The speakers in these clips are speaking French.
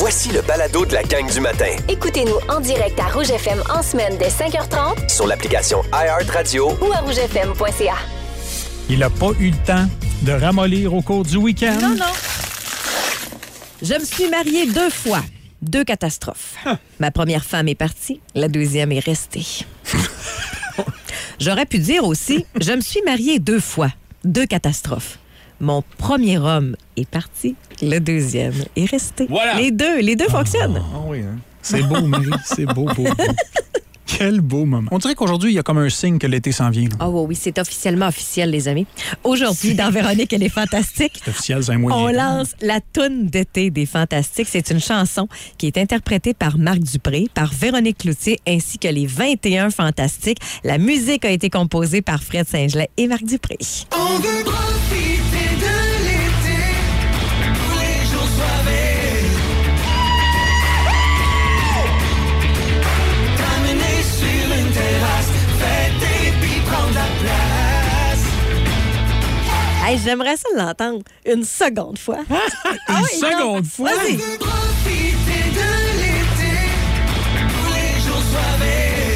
Voici le balado de la gang du matin. Écoutez-nous en direct à Rouge FM en semaine dès 5h30 sur l'application iHeartRadio ou à rougefm.ca. Il n'a pas eu le temps de ramollir au cours du week-end. Non. Je me suis mariée 2 fois. 2 catastrophes. Ma première femme est partie, la deuxième est restée. J'aurais pu dire aussi, je me suis mariée 2 fois. 2 catastrophes. Mon premier homme est parti, le deuxième est resté. Voilà. Les deux fonctionnent. Ah oui, hein? C'est beau, Marie. C'est beau. Quel beau moment. On dirait qu'aujourd'hui, il y a comme un signe que l'été s'en vient. Ah oui, c'est officiellement officiel, les amis. Aujourd'hui, dans Véronique, elle est fantastique. C'est officiel, c'est un mois. On lance la toune d'été des Fantastiques. C'est une chanson qui est interprétée par Marc Dupré, par Véronique Cloutier, ainsi que les 21 Fantastiques. La musique a été composée par Fred Saint-Gelais et Marc Dupré. On veut profiter de l'été, tous les jours soirées. T'amener sur une terrasse, fêter puis prendre la place. Hey, j'aimerais ça l'entendre une seconde fois. Une seconde fois? Vas-y. On veut profiter de l'été, tous les jours soirées.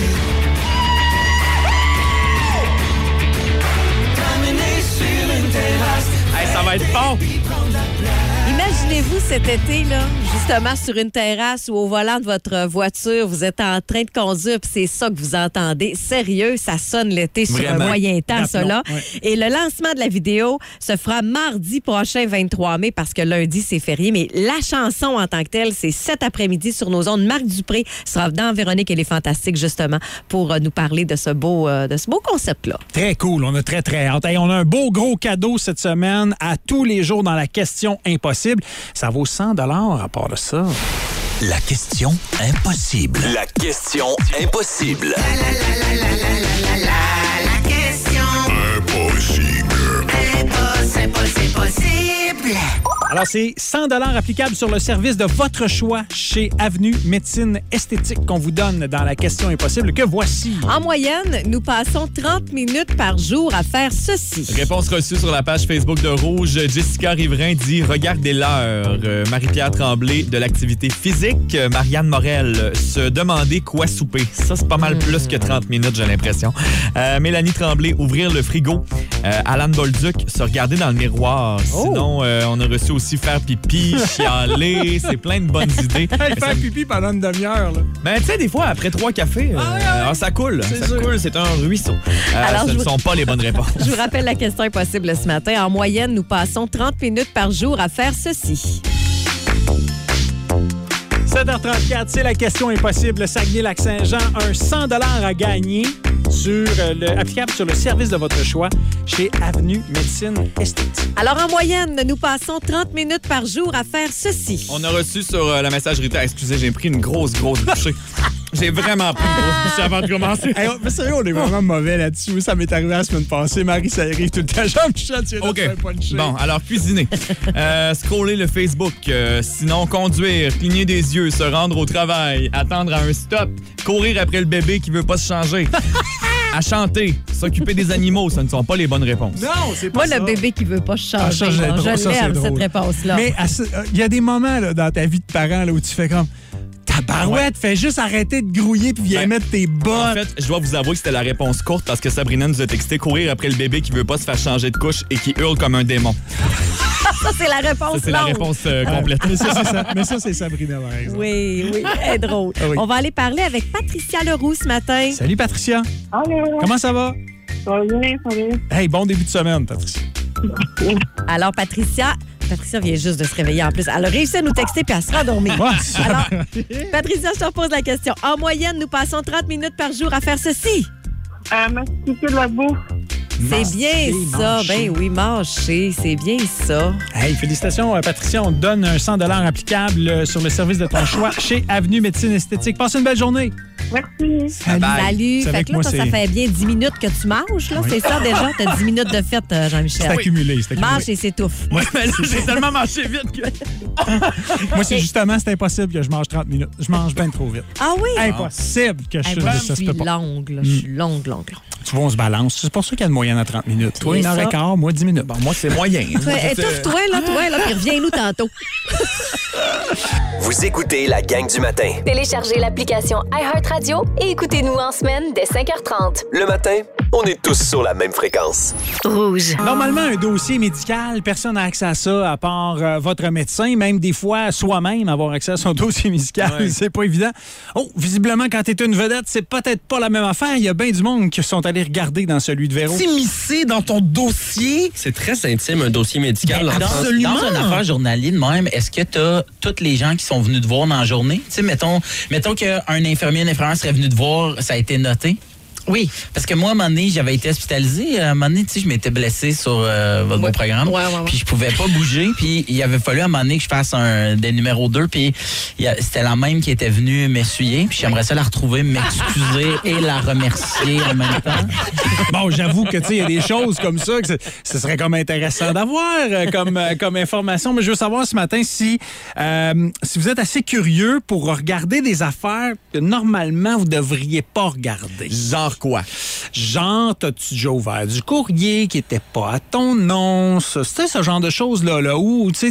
T'amener sur une terrasse, Hey, ça va être bon! puis prendre la place. Imaginez-vous cet été, là, justement sur une terrasse ou au volant de votre voiture, vous êtes en train de conduire, puis c'est ça que vous entendez. Sérieux, ça sonne l'été sur Vraiment. un moyen temps, ça, là. Ouais. Et le lancement de la vidéo se fera mardi prochain, 23 mai, parce que lundi, c'est férié. Mais la chanson en tant que telle, c'est cet après-midi sur nos ondes. Marc Dupré sera dans Véronique et les Fantastiques, justement, pour nous parler de ce beau concept-là. Très cool. On a très, très hâte. Hey, on a un beau gros cadeau cette semaine à tous les jours dans la question impossible. Ça vaut 100 $ à part de ça. La question impossible. La question impossible. La question impossible. Alors, c'est 100 $ applicables sur le service de votre choix chez Avenue Médecine Esthétique qu'on vous donne dans la question impossible que voici. En moyenne, nous passons 30 minutes par jour à faire ceci. Réponse reçue sur la page Facebook de Rouge. Jessica Riverain dit « Regardez l'heure ». Marie-Pierre Tremblay de l'activité physique. Marianne Morel, se demander quoi souper. Ça, c'est pas mal plus que 30 minutes, j'ai l'impression. Mélanie Tremblay, ouvrir le frigo. Alan Bolduc, se regarder dans le miroir. Sinon, on a reçu aussi faire pipi, chialer. C'est plein de bonnes idées. Faire pipi pendant une demi-heure, là. Mais tu sais, des fois, après 3 cafés, ça coule. Ça sûr. coule, c'est un ruisseau. Alors, ce je ne vous- sont pas les bonnes réponses. Je vous rappelle la question impossible ce matin. En moyenne, nous passons 30 minutes par jour à faire ceci. 7h34, c'est la question impossible. Le Saguenay-Lac-Saint-Jean, un 100 $ à gagner applicable sur le service de votre choix chez Avenue Médecine Esthétique. Alors, en moyenne, nous passons 30 minutes par jour à faire ceci. On a reçu sur la messagerie. Excusez, j'ai pris une grosse bouchée. J'ai vraiment pris une grosse bouchée avant de commencer. Hey, mais sérieux, on est vraiment mauvais là-dessus. Ça m'est arrivé la semaine passée. Marie, ça arrive tout le temps. J'en me chante, tu viens de OK. te faire puncher. Bon, alors cuisiner. Scroller le Facebook. Sinon, conduire, cligner des yeux, se rendre au travail, attendre à un stop, courir après le bébé qui veut pas se changer. À chanter, s'occuper des animaux, ce ne sont pas les bonnes réponses. Non, c'est pas Moi, ça. le bébé qui veut pas changer, Ah, ça, j'ai non, drôle. je Ça, c'est l'aime, drôle. cette réponse-là. Mais il y a des moments là, dans ta vie de parent là, où tu fais comme... Tabarouette, fais juste arrêter de grouiller puis viens mettre tes bottes. En fait, je dois vous avouer que c'était la réponse courte parce que Sabrina nous a texté courir après le bébé qui veut pas se faire changer de couche et qui hurle comme un démon. Ça, c'est la réponse Ça, c'est la longue. réponse complète. Mais ça, c'est Sabrina, par exemple. Oui, elle est drôle. Ah oui. On va aller parler avec Patricia Leroux ce matin. Salut, Patricia. Allô, Comment ça va? ça va bien, ça va bien. Hey, bon début de semaine, Patricia. Alors, Patricia vient juste de se réveiller en plus. Elle a réussi à nous texter puis elle sera endormie. Ouais, Alors, Patricia, je te repose la question. En moyenne, nous passons 30 minutes par jour à faire ceci. Mastiquer de la bouffe. C'est bien ça. Ben oui, mâcher, c'est bien ça. Hey, félicitations, Patricia. On te donne un 100 $ applicable sur le service de ton choix chez Avenue Médecine Esthétique. Passe une belle journée. Merci. Salut. Vous savez Fait que que là, moi, ça c'est- fait bien 10 minutes que tu manges, là. Oui. C'est ça, déjà? T'as 10 minutes de fête, C'est Jean-Michel. accumulé, c'est accumulé. Mange et s'étouffe. Ouais, mais là, j'ai tellement mangé vite que... Moi, c'est justement, c'est impossible que je mange 30 minutes. Je mange bien trop vite. Ah oui? Impossible que je Hey, moi, ça je se suis peut pas. longue, là. Je suis longue. Tu vois, on se balance. C'est pour ça qu'il y a de moyenne à 30 minutes. Toi, C'est 1h15, ça. moi, 10 minutes. Bon, moi, c'est moyen. Étouffe-toi, là, puis reviens-nous tantôt. Vous écoutez la gang du matin. Téléchargez l'application iHeartRadio et écoutez-nous en semaine dès 5h30. Le matin, on est tous sur la même fréquence. Rouge. Normalement, un dossier médical, personne n'a accès à ça à part votre médecin. Même des fois, soi-même, avoir accès à son dossier médical, c'est pas évident. Oh, visiblement, quand t'es une vedette, c'est peut-être pas la même affaire. Il y a bien du monde qui sont allés regarder dans celui de Véro. S'immiscer dans ton dossier. C'est très intime, un dossier médical. Dans une affaire journalier de même, est-ce que tu as tous les gens qui sont venus te voir dans la journée? Tu sais, mettons qu'un infirmier, une infirmière serait venu te voir, ça a été noté? Oui. Parce que moi, à un moment donné, j'avais été hospitalisé. À un moment donné, tu sais, je m'étais blessé sur votre programme. Ouais. Puis je pouvais pas bouger. Puis il avait fallu à un moment donné que je fasse des numéros 2. Puis c'était la même qui était venue m'essuyer. Puis j'aimerais ça la retrouver, m'excuser et la remercier en même temps. Bon, j'avoue que, tu sais, il y a des choses comme ça que ce serait comme intéressant d'avoir comme information. Mais je veux savoir ce matin si vous êtes assez curieux pour regarder des affaires que normalement vous devriez pas regarder. Genre quoi? Genre, t'as-tu déjà ouvert du courrier qui était pas à ton nom? C'était ce genre de choses-là, là, où, tu sais,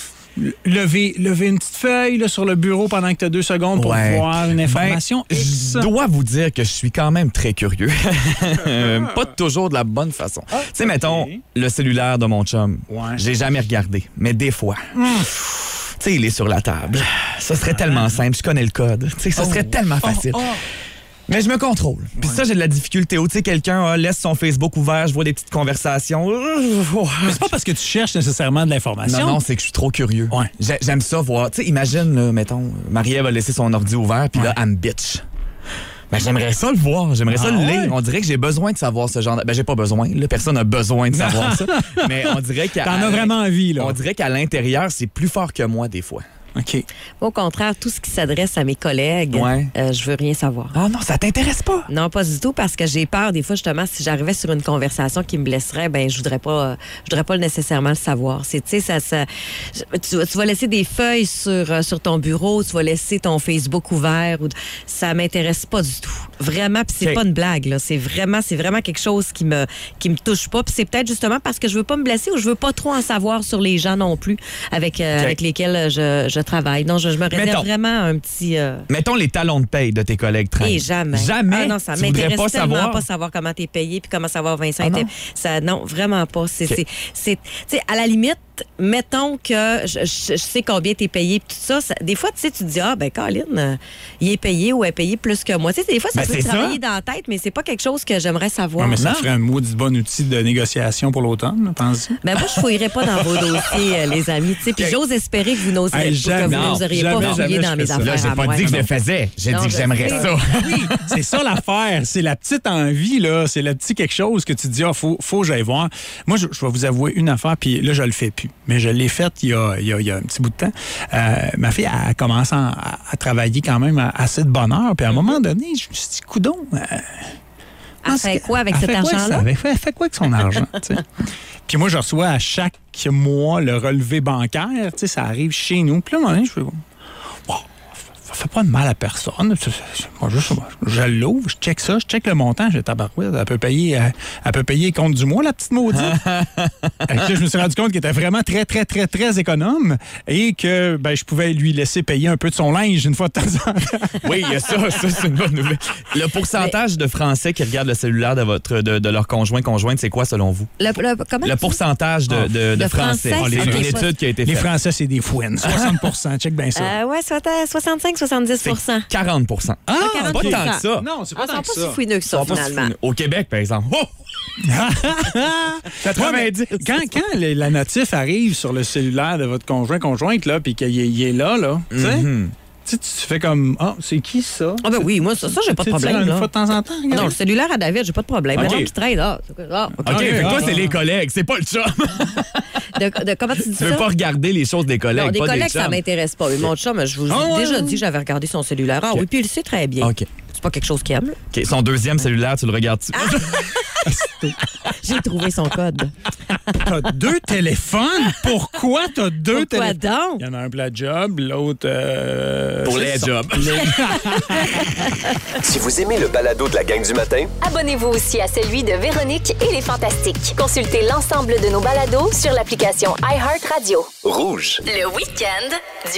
lever une petite feuille là, sur le bureau pendant que tu as 2 secondes pour voir une information. Je dois vous dire que je suis quand même très curieux. Pas toujours de la bonne façon. Tu sais, mettons, le cellulaire de mon chum. Je l'ai jamais regardé, mais des fois. Tu sais, il est sur la table. Ce serait tellement simple. Je connais le code. Tu sais, ce serait tellement facile. Mais je me contrôle. Puis ça, j'ai de la difficulté. Tu sais, quelqu'un laisse son Facebook ouvert, je vois des petites conversations. Mais c'est pas parce que tu cherches nécessairement de l'information. Non, c'est que je suis trop curieux. J'aime ça voir. Tu sais, imagine, là, mettons, Marie-Ève a laissé son ordi ouvert, puis là, elle me bitch. Ben, j'aimerais ça le voir, j'aimerais ça le lire. On dirait que j'ai besoin de savoir ce genre de... Ben, j'ai pas besoin, là, personne n'a besoin de savoir ça. Mais on dirait qu'à... T'en as vraiment envie, là. On dirait qu'à l'intérieur, c'est plus fort que moi, des fois. OK. Au contraire, tout ce qui s'adresse à mes collègues, je veux rien savoir. Ah non, ça t'intéresse pas? Non, pas du tout, parce que j'ai peur, des fois, justement, si j'arrivais sur une conversation qui me blesserait, ben je voudrais pas nécessairement le savoir. C'est, tu sais, tu vas laisser des feuilles sur ton bureau, tu vas laisser ton Facebook ouvert, ça m'intéresse pas du tout. Vraiment, puis c'est pas une blague, là. C'est vraiment quelque chose qui me touche pas, puis c'est peut-être justement parce que je veux pas me blesser ou je veux pas trop en savoir sur les gens non plus avec lesquels je travaille. Non, je me réserve vraiment un petit... Mettons les talons de paye de tes collègues traînent. Et jamais. Jamais? Ah non, ça m'intéresse tellement pas savoir comment t'es payé puis comment savoir Vincent. Non, vraiment pas. Tu sais, à la limite, mettons que je sais combien t'es payé puis tout ça, des fois, tu sais, tu te dis, Colin, il est payé ou elle est payé plus que moi. Tu sais, des fois, ça peut travailler dans la tête, mais c'est pas quelque chose que j'aimerais savoir. Non, mais ça ferait un maudit bon outil de négociation pour l'automne, pense-tu? Ben moi, je fouillerais pas dans vos dossiers, les amis. Tu sais, puis j'ose espérer que vous n'oseriez pas fouiller dans mes affaires. Là, j'ai pas dit que je le faisais. J'ai dit que j'aimerais ça. Oui, c'est ça l'affaire. C'est la petite envie, là. C'est le petit quelque chose que tu te dis, faut que j'aille voir. Moi, je vais vous avouer une affaire, puis là, je le fais plus. Mais je l'ai faite il y a un petit bout de temps. Ma fille a commencé à travailler quand même assez de bonne heure. Puis à un moment donné, je me suis dit, coudonc. Elle fait quoi avec cet argent-là? Elle fait quoi avec son argent? Puis moi, je reçois à chaque mois le relevé bancaire. Ça arrive chez nous. Puis là, à un moment donné, je fais... Ça fait pas de mal à personne. Je l'ouvre, je check ça, je check le montant, j'ai tabarouette. Elle peut payer le compte du mois, la petite maudite. Je me suis rendu compte qu'elle était vraiment très, très, très, très économe et que je pouvais lui laisser payer un peu de son linge une fois de temps en temps. Oui, il y a ça, c'est une bonne nouvelle. Le pourcentage de Français qui regardent le cellulaire de leur conjointe, c'est quoi selon vous? Le pourcentage de Français. C'est une étude qui a été faite. Les Français, c'est des fouines. 60%, check bien ça. Ouais, 65-70%. 40%. Ah, c'est pas tant que ça. Non, c'est pas tant que ça. Ils sont pas si fouineux que ça, finalement. Au Québec, par exemple. Oh! 90. Quand la notif arrive sur le cellulaire de votre conjointe, là, puis qu'il est là, tu sais, tu fais comme, c'est qui ça? Ah ben oui, moi, ça j'ai pas de problème. Une fois de temps en temps? Regarde. Non, le cellulaire à David, j'ai pas de problème. Okay. Maintenant qu'il traîne, OK, fait que toi, c'est les collègues, c'est pas le chum. Comment tu dis ça? Tu veux pas regarder les choses des collègues, non, des pas collègues, des chums. ça m'intéresse pas. Mais mon chum, je vous ai déjà dit que j'avais regardé son cellulaire. Ah oui, puis il le sait très bien. OK. C'est pas quelque chose qu'il aime. OK, son deuxième cellulaire, tu le regardes-tu? J'ai trouvé son code. T'as 2 téléphones? Pourquoi t'as 2 Pourquoi téléphones? donc? Il y en a un pour la job, l'autre... Pour les jobs. Si vous aimez le balado de la gang du matin, Abonnez-vous aussi à celui de Véronique et les Fantastiques. Consultez l'ensemble de nos balados sur l'application iHeartRadio. rouge. Le week-end du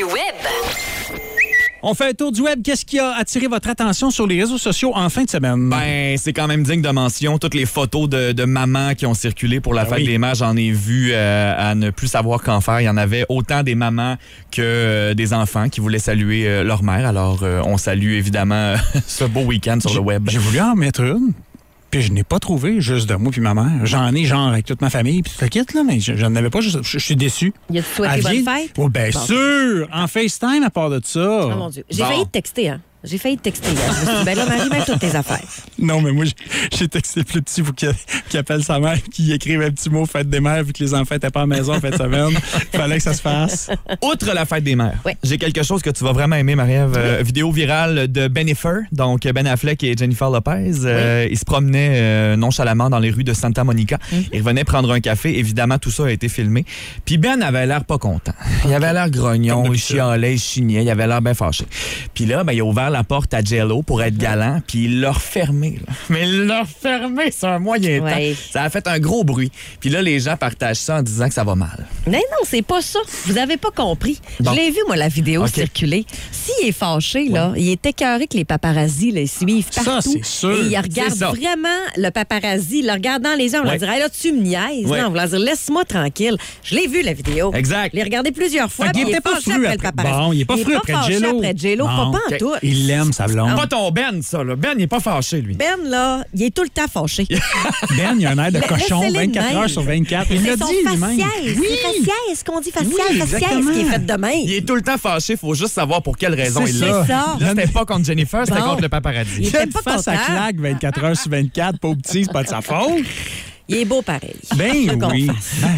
web. On fait un tour du web. Qu'est-ce qui a attiré votre attention sur les réseaux sociaux en fin de semaine? Ben, c'est quand même digne de mention. Toutes les photos de mamans qui ont circulé pour la fête des mères, j'en ai vu à ne plus savoir qu'en faire. Il y en avait autant des mamans que des enfants qui voulaient saluer leur mère. Alors, on salue évidemment ce beau week-end sur le web. J'ai voulu en mettre une. Puis je n'ai pas trouvé juste de moi puis ma mère. J'en ai genre avec toute ma famille puis tout le kit, là, mais je n'en avais pas. Je suis déçu. Y a-tu souhaité bonne fête? Oh, bien sûr! En FaceTime à part de ça. Oh mon Dieu. J'ai failli te texter, hein? J'ai failli te texter hier. Je me suis dit, ben là, Marie, mets toutes tes affaires. Non, mais moi, j'ai texté plus petit pour qu'il appelle sa mère qui écrive un petit mot fête des mères vu que les enfants n'étaient pas à la maison en fin de semaine. Il fallait que ça se fasse. Outre la fête des mères, oui. J'ai quelque chose que tu vas vraiment aimer, Marie-Ève. Vidéo virale de Bennifer, donc Ben Affleck et Jennifer Lopez. Ils se promenaient nonchalamment dans les rues de Santa Monica. Ils revenaient prendre un café. Évidemment, tout ça a été filmé. Puis Ben avait l'air pas content. Il avait l'air grognon, il chialait, il chignait, il avait l'air bien fâché. Puis là, ben, il a ouvert la porte à J.Lo pour être galant, puis il l'a refermé. Là. Mais il l'a refermé, c'est un moyen temps. Ça a fait un gros bruit. Puis là, les gens partagent ça en disant que ça va mal. Mais non, c'est pas ça. Vous avez pas compris. Bon. Je l'ai vu, moi, la vidéo circuler. S'il est fâché, là, il est écœuré que les paparazzis le suivent partout. Ça, c'est sûr. Et il regarde vraiment le paparazzi, il le regarde dans les yeux. On leur dirait, hey, là, tu me niaises. Non, on va leur dire, laisse-moi tranquille. Je l'ai vu, la vidéo. Exact. Je l'ai regardé plusieurs fois. Il était pas fru après le paparazzi. Bon, il est pas fru après J.Lo. Pas en tout. Il l'aime, sa blonde. Pas ton Ben, ça. Là. Ben, il est pas fâché, lui. Ben, là, il est tout le temps fâché. Ben, il a un air de cochon 24 heures sur 24. Il l'a dit lui-même. Oui. C'est faciès, qu'on dit faciès, qui est fait de même. Il est tout le temps fâché. Il faut juste savoir pour quelle raison il l'a. C'est ça. Là, c'était pas contre Jennifer, c'était contre le paparazzi. Il était pas face à claque 24 heures sur 24. Pas au petit, c'est pas de sa faute. Il est beau pareil. Ben oui.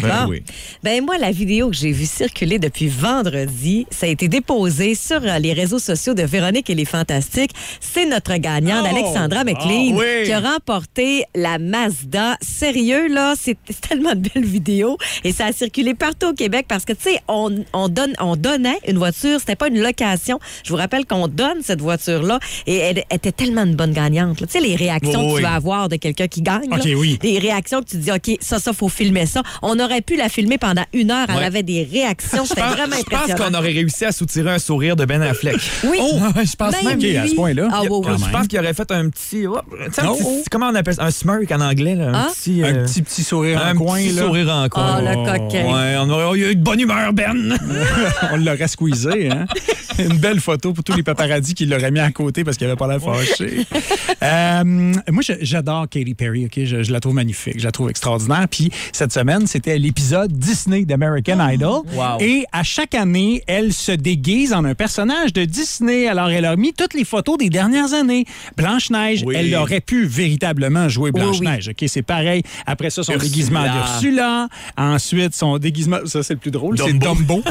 Ben moi, la vidéo que j'ai vue circuler depuis vendredi, ça a été déposé sur les réseaux sociaux de Véronique et les Fantastiques. C'est notre gagnante, Alexandra McLean, qui a remporté la Mazda. Sérieux, là, c'est tellement de belles vidéos. Et ça a circulé partout au Québec parce que, tu sais, on donnait une voiture. C'était pas une location. Je vous rappelle qu'on donne cette voiture-là. Et elle était tellement une bonne gagnante. Tu sais, les réactions que tu vas avoir de quelqu'un qui gagne. Des réactions que tu dis, OK, ça, faut filmer ça. On aurait pu la filmer pendant 1 heure. Elle avait des réactions. C'était vraiment impressionnant. Je pense qu'on aurait réussi à soutirer un sourire de Ben Affleck. Oui. Je pense même à ce point-là. Je pense qu'il aurait fait un petit... comment on appelle ça? Un smirk en anglais. Là, un petit sourire en coin. Un petit sourire en coin. Oh, le coquin. Ouais, on aurait eu de bonne humeur, Ben. On l'aurait squeezé, hein? Une belle photo pour tous les paparazzis qui l'auraient mis à côté parce qu'il avait pas l'air fâché. Moi, j'adore Katy Perry, OK? Je la trouve magnifique. Je la trouve extraordinaire. Puis cette semaine, c'était l'épisode Disney d'American Idol. Wow. Et à chaque année, elle se déguise en un personnage de Disney. Alors, elle a mis toutes les photos des dernières années. Blanche-Neige, elle aurait pu véritablement jouer Blanche-Neige. OK? C'est pareil. Après ça, son déguisement d'Ursula. Ensuite, son déguisement... Ça, c'est le plus drôle. C'est Dumbo.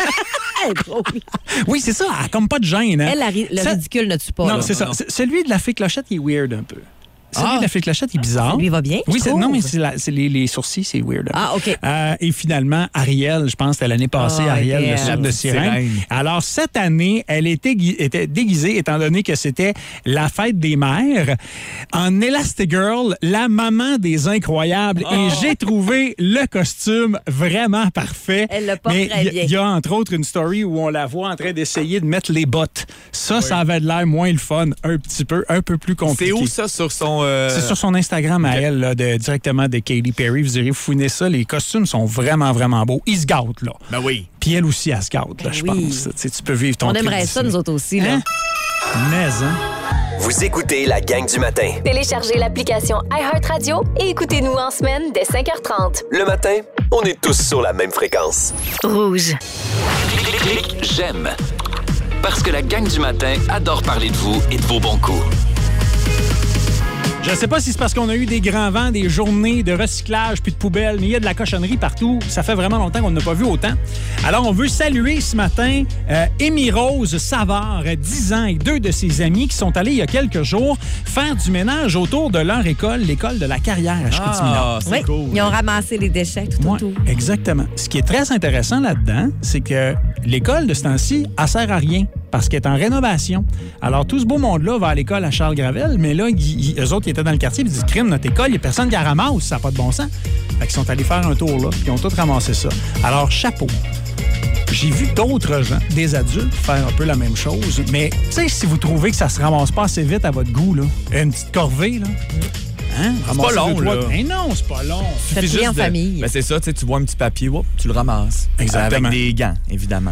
Oui, c'est ça. Elle a comme pas de gêne. Hein? Le ridicule ne tue pas. Non, c'est ça. Celui de la fée Clochette, il est weird un peu. Celui de la fée Clochette, il est bizarre. Lui va bien. Oui, non, mais c'est les sourcils, c'est weird. Ah, OK. Et finalement, Ariel, je pense que c'était l'année passée, Ariel, le soupe de sirène. Alors, cette année, elle était déguisée, étant donné que c'était la fête des mères, en Elastigirl, la maman des incroyables. Et j'ai trouvé le costume vraiment parfait. Elle le porte très bien. Il y a, entre autres, une story où on la voit en train d'essayer de mettre les bottes. Ça avait de l'air moins le fun, un peu plus compliqué. C'est où ça, sur son... C'est sur son Instagram à elle, là, directement de Katy Perry. Vous irez fouiner ça. Les costumes sont vraiment, vraiment beaux. Ils se gâtent, là. Ben oui. Puis elle aussi, elle se gâte, là, je pense. Tu peux vivre ton On aimerait ça, nous autres aussi, là. Mais, Vous écoutez la gang du matin. Téléchargez l'application iHeartRadio et écoutez-nous en semaine dès 5h30. Le matin, on est tous sur la même fréquence. Rouge. J'aime. Parce que la gang du matin adore parler de vous et de vos bons coups. Je sais pas si c'est parce qu'on a eu des grands vents, des journées de recyclage puis de poubelles, mais il y a de la cochonnerie partout. Ça fait vraiment longtemps qu'on n'a pas vu autant. Alors, on veut saluer ce matin Amy Rose Savard, 10 ans, et 2 de ses amis qui sont allés il y a quelques jours faire du ménage autour de leur école, l'école de la Carrière à Chicoutimi-Nord. Oui, cool. Ils ont ramassé les déchets tout autour. Exactement. Ce qui est très intéressant là-dedans, c'est que l'école de ce temps-ci, elle sert à rien parce qu'elle est en rénovation. Alors, tout ce beau monde-là va à l'école à Charles-Gravel, mais là, eux autres, ils étaient dans le quartier, ils disent « Crime, notre école, il n'y a personne qui la ramasse, ça n'a pas de bon sens. » Fait qu'ils sont allés faire un tour là, puis ils ont tous ramassé ça. Alors, chapeau. J'ai vu d'autres gens, des adultes, faire un peu la même chose, mais tu sais, si vous trouvez que ça se ramasse pas assez vite à votre goût, là, une petite corvée, là... Hein? C'est pas long, là. Mais non, c'est pas long. Faites juste en famille. Ben c'est ça, tu vois un petit papier, tu le ramasses. Exactement. Avec des gants, évidemment.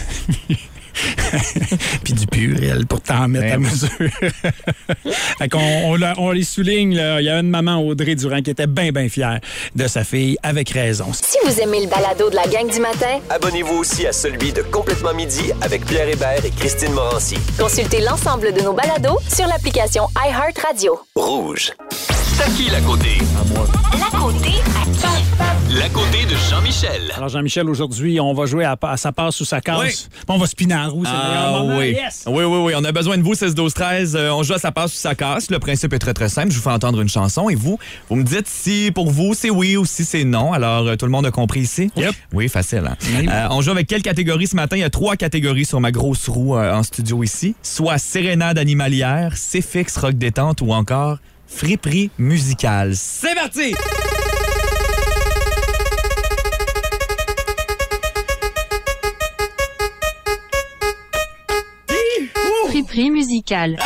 Puis du purel pour t'en mettre à mesure. Fait qu'on on les souligne. Là. Il y a une maman, Audrey Durand, qui était bien, bien fière de sa fille, avec raison. Si vous aimez le balado de la gang du matin, abonnez-vous aussi à celui de Complètement Midi avec Pierre Hébert et Christine Morancy. Consultez l'ensemble de nos balados sur l'application iHeartRadio. Rouge. C'est qui la côté? La côté à qui? La côté de Jean-Michel. Alors, Jean-Michel, aujourd'hui, on va jouer à sa passe ou sa casse. Oui. On va spinner en roue, c'est le meilleur moment. Oui. Yes! Oui. On a besoin de vous, 16-12-13. On joue à sa passe ou sa casse. Le principe est très, très simple. Je vous fais entendre une chanson et vous me dites si pour vous, c'est oui ou si c'est non. Alors, tout le monde a compris ici? Yep. Oui, facile. Hein? On joue avec quelle catégorie ce matin? Il y a 3 catégories sur ma grosse roue en studio ici. Soit sérénade animalière, C-fixe, rock détente ou encore friperie musicale. C'est parti! Friperie musicale.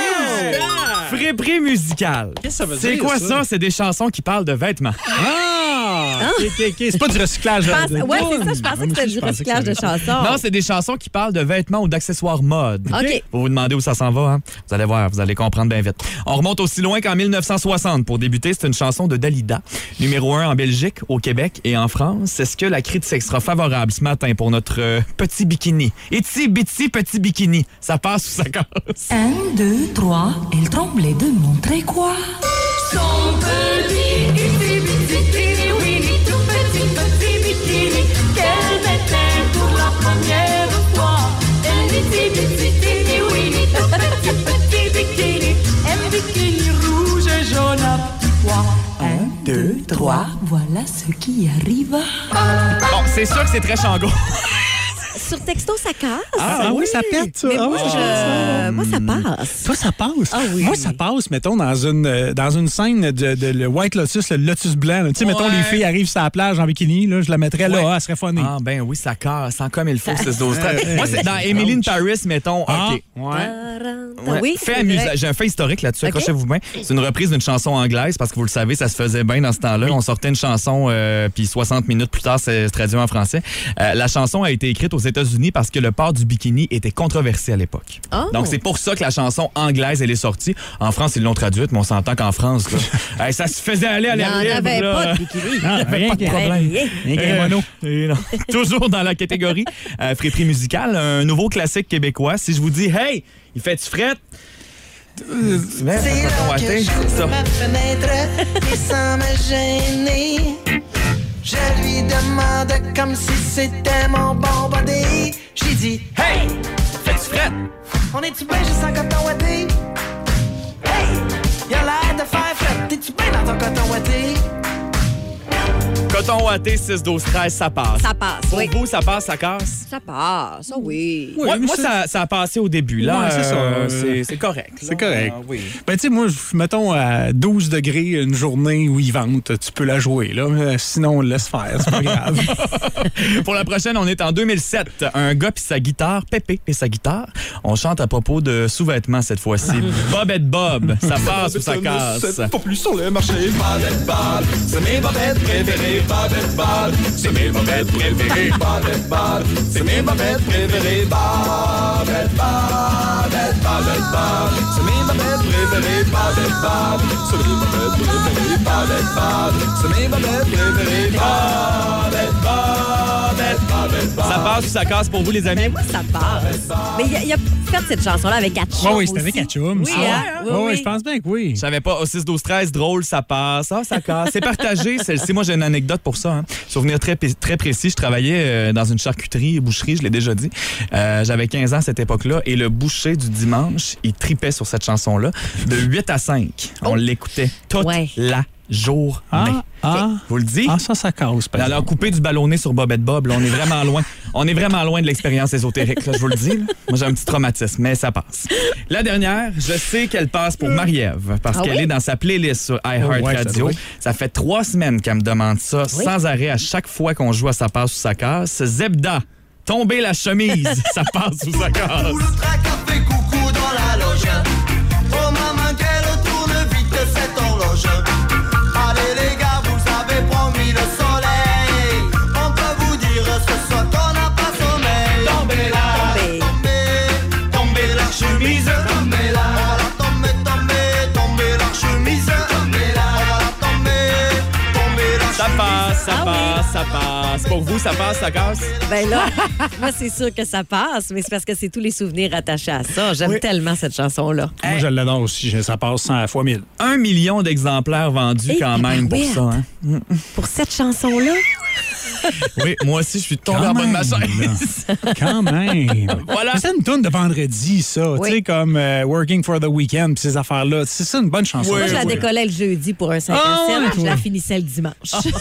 Friperie musicale. Qu'est-ce que ça veut dire? C'est quoi ça? C'est des chansons qui parlent de vêtements. OK. C'est pas du recyclage. Oui, c'est ça. Je pensais que c'était du recyclage de chansons. Non, c'est des chansons qui parlent de vêtements ou d'accessoires mode. OK. Vous vous demandez où ça s'en va, hein? Vous allez voir, vous allez comprendre bien vite. On remonte aussi loin qu'en 1960. Pour débuter, c'est une chanson de Dalida. Numéro 1 en Belgique, au Québec et en France. Est-ce que la critique sera favorable ce matin pour notre petit bikini? Itsy bitsy petit bikini. Ça passe ou ça casse? 1, 2, 3, elle tremblait de montrer quoi? Son petit, itsy bitsy, teeny weeny, tout petit bikini qu'elle mettait pour la première fois. Un itsy bitsy, teeny weeny, tout petit bikini, un bikini rouge et jaune à petits pois. 1, 2, 3, voilà ce qui arrive. Bon, c'est sûr que c'est très chango. Sur texto, ça casse. Ah oui, ça pète, ça. Mais moi, ça passe. Toi, ça passe. Ah oui. Moi, ça passe, mettons, dans une scène de le White Lotus, le Lotus blanc. Tu sais, mettons, les filles arrivent sur la plage en bikini, là, je la mettrais là, elle serait funny. Ah, ben oui, ça casse. Sans comme il faut, c'est 12 Moi, c'est dans Emily in Paris, mettons. OK. Oui, fait amusant. J'ai un fait historique là-dessus, accrochez-vous bien. C'est une reprise d'une chanson anglaise parce que vous le savez, ça se faisait bien dans ce temps-là. On sortait une chanson, puis 60 minutes plus tard, c'est traduit en français. La chanson a été écrite aux États-Unis parce que le port du bikini était controversé à l'époque. Oh. Donc, c'est pour ça que la chanson anglaise, elle est sortie. En France, ils l'ont traduite, mais on s'entend qu'en France, là, ça se faisait aller à l'air libre. Il n'y avait pas de bikini. Non, rien de problème. Rien qu'un mono. Non. Toujours dans la catégorie friperie musicale, un nouveau classique québécois. Si je vous dis, hey, il fait-tu fret? C'est là que j'ouvre ma fenêtre et sans me gêner, je lui demande comme si c'était mon bon body. J'ai dit, hey, fais-tu fret? On est-tu bien juste en coton ouaté? Hey, y'a l'air de faire fret. T'es-tu bien dans ton coton ouaté? Coton ouaté, 6-12-13, ça passe. Ça passe, Pour oui. vous, ça passe, ça casse? Ça passe, oui. Moi, ça a passé au début. Là, Ouais, c'est ça. c'est correct. C'est correct. Oui. Ben, tu sais, moi, mettons, à 12 degrés, une journée où ils vendent, tu peux la jouer, là. Sinon, on le laisse faire, c'est pas grave. Pour la prochaine, on est en 2007. Un gars puis sa guitare, Pépé et sa guitare. On chante à propos de sous-vêtements cette fois-ci. Bobette Bob, ça passe ou ça casse? Pas plus sur le marché. Bobette Bob, c'est mes bobettes préférées. Bobette Bob, c'est mes bobettes préférées. Bobette Bob, c'est mes bobettes préférées. Bobette Bob, Bobette Bob, c'est mes bobettes préférées. Bobette Bob, c'est mes bobettes préférées. Bobette Bob, c'est mes bobettes préférées. Bobette Bob, Ça passe ou ça casse pour vous, les amis? Moi, ça passe. Mais il a fait cette chanson-là avec Hatchoum. Oui, c'était avec Hatchoum. Oui, oui, je pense bien que oui. Je savais pas. Au 6-12-13, drôle, ça passe. Ah, ça casse. C'est partagé, celle-ci. Moi, j'ai une anecdote pour ça. Souvenir très précis. Je travaillais dans une charcuterie et boucherie, je l'ai déjà dit. J'avais 15 ans à cette époque-là et le boucher du dimanche, il tripait sur cette chanson-là. De 8 à 5, on l'écoutait toute la journée. Vous le dis? Ça casse. Alors, couper du ballonné sur Bobette Bob, là, on est vraiment loin. On est vraiment loin de l'expérience ésotérique, là, je vous le dis. Là. Moi, j'ai un petit traumatisme, mais ça passe. La dernière, je sais qu'elle passe pour Marie-Ève, parce qu'elle est dans sa playlist sur iHeartRadio. Ça fait 3 semaines qu'elle me demande ça, sans arrêt, à chaque fois qu'on joue à Ça passe ou ça casse. Zebda, tomber la chemise, ça passe ou ça casse. Le tracas fait coucou dans la loge. Oh maman, qu'elle tourne vite cette horloge. Allez les gars, vous avez promis le soleil. On peut vous dire ce soir qu'on n'a pas sommeil. Tombez là, tombez la chemise. Tombez là, tombez la chemise. Tombez là, tombez la chemise. Ça passe, ça passe. Pour vous, ça passe, ça casse? Ben là, moi, c'est sûr que ça passe, mais c'est parce que c'est tous les souvenirs attachés à ça. J'aime tellement cette chanson-là. Moi, je l'adore aussi. Ça passe 100 fois 1000. 1 million d'exemplaires vendus quand même pour ça. Hein? Pour cette chanson-là? Oui, moi aussi, je suis tombé en bas de ma chaise. Quand même. Voilà. C'est une tourne de vendredi, ça. Tu sais, comme Working for the Weekend, puis ces affaires-là. C'est ça, une bonne chanson. Moi, je la décollais le jeudi pour un 5 à 7, je la finissais le dimanche.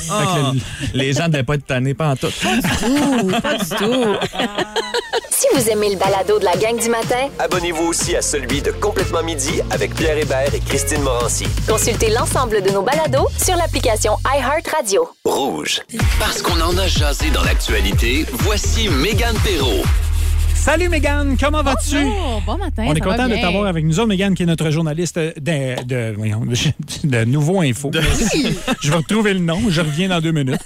Les gens ne devaient pas être tannés, pas en tout. Pas du tout. Si vous aimez le balado de la gang du matin, abonnez-vous aussi à celui de Complètement Midi avec Pierre Hébert et Christine Morancy. consultez l'ensemble de nos balados sur l'application iHeartRadio. Rouge. Parce qu'on en a jasé dans l'actualité, voici Mégane Perreault. Salut Mégane, comment vas-tu? Bonjour, bon matin. On est ça va content de bien. t'avoir avec nous autres, Mégane, qui est notre journaliste de Nouveau Info. Je vais retrouver le nom, je reviens dans 2 minutes.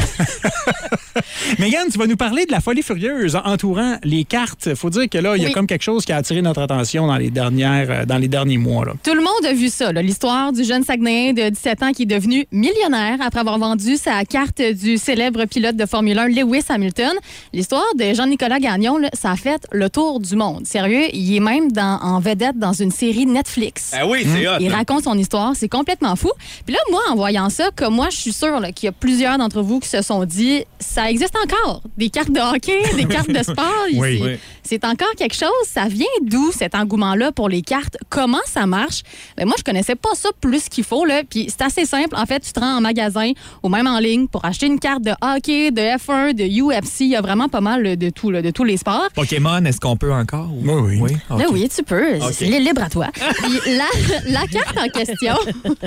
Mégane, tu vas nous parler de la folie furieuse entourant les cartes. Il faut dire que là, il y a comme quelque chose qui a attiré notre attention dans les derniers mois. Là. Tout le monde a vu ça, là, l'histoire du jeune Saguenayen de 17 ans qui est devenu millionnaire après avoir vendu sa carte du célèbre pilote de Formule 1 Lewis Hamilton. L'histoire de Jean-Nicolas Gagnon, là, ça a fait le tour du monde. Sérieux, il est même en vedette dans une série Netflix. Ah oui, c'est hot. Il raconte son histoire, c'est complètement fou. Puis là, moi, en voyant ça, comme moi, je suis sûre là, qu'il y a plusieurs d'entre vous qui se sont dit, ça existe encore. Des cartes de hockey, des cartes de sport. Oui. C'est encore quelque chose. Ça vient d'où, cet engouement-là pour les cartes? Comment ça marche? Ben, moi, je connaissais pas ça plus qu'il faut. Là. Puis c'est assez simple. En fait, tu te rends en magasin ou même en ligne pour acheter une carte de hockey, de F1, de UFC. Il y a vraiment pas mal de tout, là, de tous les sports. Pokémon, est-ce qu'on peut encore? Oui. Okay. Là, oui, tu peux. Okay. C'est libre à toi. Puis la carte en question,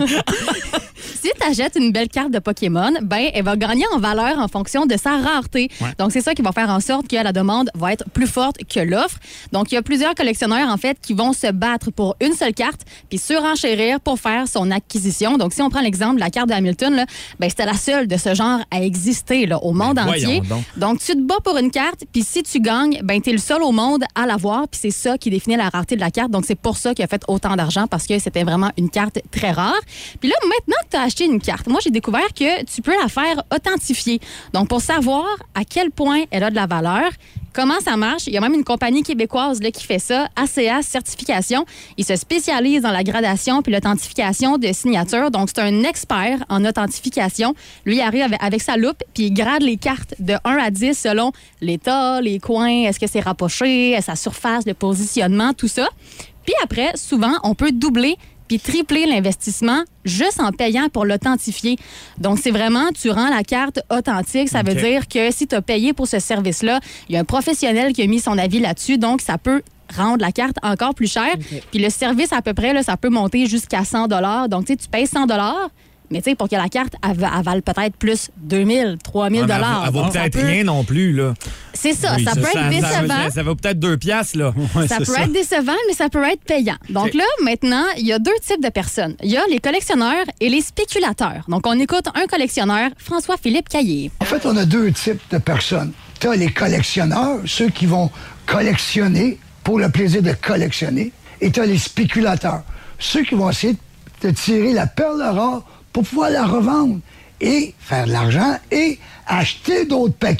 si tu achètes une belle carte de Pokémon, ben elle va gagner en valeur en fonction de sa rareté. Ouais. Donc, c'est ça qui va faire en sorte que la demande va être plus forte que l'offre. Donc, il y a plusieurs collectionneurs, en fait, qui vont se battre pour une seule carte puis surenchérir pour faire son acquisition. Donc, si on prend l'exemple de la carte de Hamilton, là, ben, c'était la seule de ce genre à exister là, au monde entier. Donc, tu te bats pour une carte, puis si tu gagnes, ben, tu es le seul au monde à l'avoir, puis c'est ça qui définit la rareté de la carte. Donc, c'est pour ça qu'il a fait autant d'argent, parce que c'était vraiment une carte très rare. Puis là, maintenant que tu as acheté une carte, moi, j'ai découvert que tu peux la faire authentifier. Donc, pour savoir à quel point elle a de la valeur, comment ça marche, il y a même une compagnie québécoise là, qui fait ça, ACA Certification. Il se spécialise dans la gradation puis l'authentification de signatures. Donc, c'est un expert en authentification. Lui, il arrive avec sa loupe puis il grade les cartes de 1 à 10 selon l'état, les coins, est-ce que c'est rapproché, sa surface, le positionnement, tout ça. Puis après, souvent, on peut doubler puis tripler l'investissement juste en payant pour l'authentifier. Donc, c'est vraiment, tu rends la carte authentique. Ça veut dire que si tu as payé pour ce service-là, il y a un professionnel qui a mis son avis là-dessus, donc ça peut rendre la carte encore plus chère. Puis le service, à peu près, là, ça peut monter jusqu'à 100 $. Donc, tu sais, tu payes 100 $. Mais tu sais, pour que la carte elle vale peut-être plus 2000, 3000 $. Elle vaut peut-être rien non plus, là. C'est ça, oui, ça peut être décevant. Ça vaut peut-être 2 piastres, là. Ouais, ça peut être décevant, mais ça peut être payant. Donc là, maintenant, il y a 2 types de personnes. Il y a les collectionneurs et les spéculateurs. Donc, on écoute un collectionneur, François-Philippe Caillé. En fait, on a 2 types de personnes. Tu as les collectionneurs, ceux qui vont collectionner pour le plaisir de collectionner, et tu as les spéculateurs, ceux qui vont essayer de tirer la perle rare pour pouvoir la revendre et faire de l'argent et acheter d'autres paquets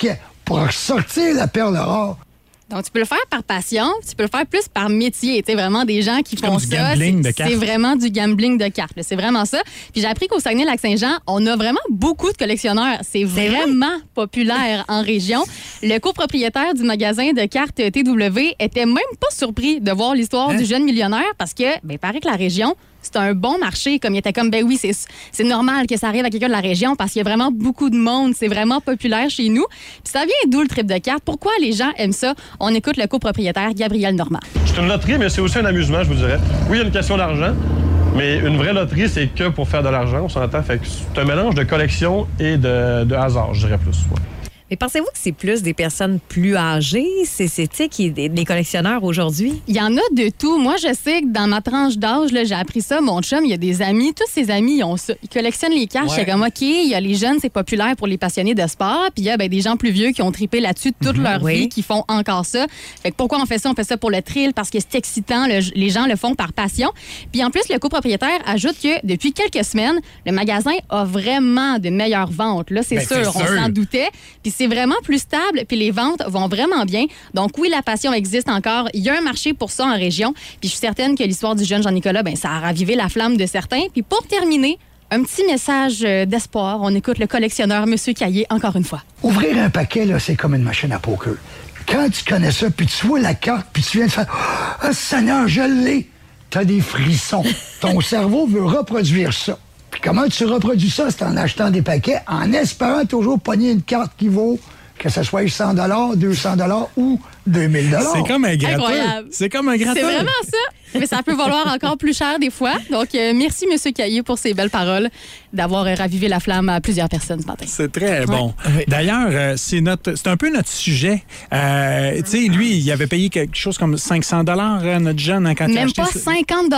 pour sortir la perle rare. Donc, tu peux le faire par passion, tu peux le faire plus par métier. Tu sais, vraiment des gens qui font comme du ça. gambling de cartes. C'est vraiment du gambling de cartes. là. C'est vraiment ça. Puis j'ai appris qu'au Saguenay-Lac-Saint-Jean, on a vraiment beaucoup de collectionneurs. C'est vraiment populaire en région. Le copropriétaire du magasin de cartes TW était même pas surpris de voir l'histoire du jeune millionnaire parce que, il paraît que la région, c'est un bon marché. Comme il était comme, oui, c'est normal que ça arrive à quelqu'un de la région parce qu'il y a vraiment beaucoup de monde. C'est vraiment populaire chez nous. Puis ça vient d'où le trip de cartes? Pourquoi les gens aiment ça? On écoute le copropriétaire Gabriel Normand. C'est une loterie, mais c'est aussi un amusement, je vous dirais. Oui, il y a une question d'argent, mais une vraie loterie, c'est que pour faire de l'argent, on s'entend. Fait que c'est un mélange de collection et de hasard, je dirais plus. Ouais. Mais pensez-vous que c'est plus des personnes plus âgées, qui des collectionneurs aujourd'hui? Il y en a de tout. Moi, je sais que dans ma tranche d'âge, là, j'ai appris ça. Mon chum, il y a des amis. Tous ses amis, ils ont ça. Ils collectionnent les cartes. C'est comme, OK, il y a les jeunes, c'est populaire pour les passionnés de sport. Puis il y a des gens plus vieux qui ont trippé là-dessus toute leur vie, qui font encore ça. Fait que pourquoi on fait ça? On fait ça pour le thrill, parce que c'est excitant. Les gens le font par passion. Puis en plus, le copropriétaire ajoute que depuis quelques semaines, le magasin a vraiment de meilleures ventes. Là, c'est sûr, on s'en doutait. Puis c'est vraiment plus stable, puis les ventes vont vraiment bien. Donc oui, la passion existe encore. Il y a un marché pour ça en région. Puis je suis certaine que l'histoire du jeune Jean-Nicolas, ça a ravivé la flamme de certains. Puis pour terminer, un petit message d'espoir. On écoute le collectionneur, M. Caillé, encore une fois. Ouvrir un paquet, là, c'est comme une machine à poker. Quand tu connais ça, puis tu vois la carte, puis tu viens de faire « Ah, Seigneur, je l'ai! » T'as des frissons. Ton cerveau veut reproduire ça. Puis comment tu reproduis ça? C'est en achetant des paquets, en espérant toujours pogner une carte qui vaut, que ce soit 100 $, 200 $ ou 2000 $. C'est comme un gratteux. Incroyable. C'est comme un gratteux. C'est vraiment ça. Mais ça peut valoir encore plus cher des fois. Donc, merci, M. Caillé, pour ces belles paroles, d'avoir ravivé la flamme à plusieurs personnes ce matin. C'est très bon. D'ailleurs, c'est un peu notre sujet. Tu sais, lui, il avait payé quelque chose comme 500 $, notre jeune, quand il a acheté. Même pas 50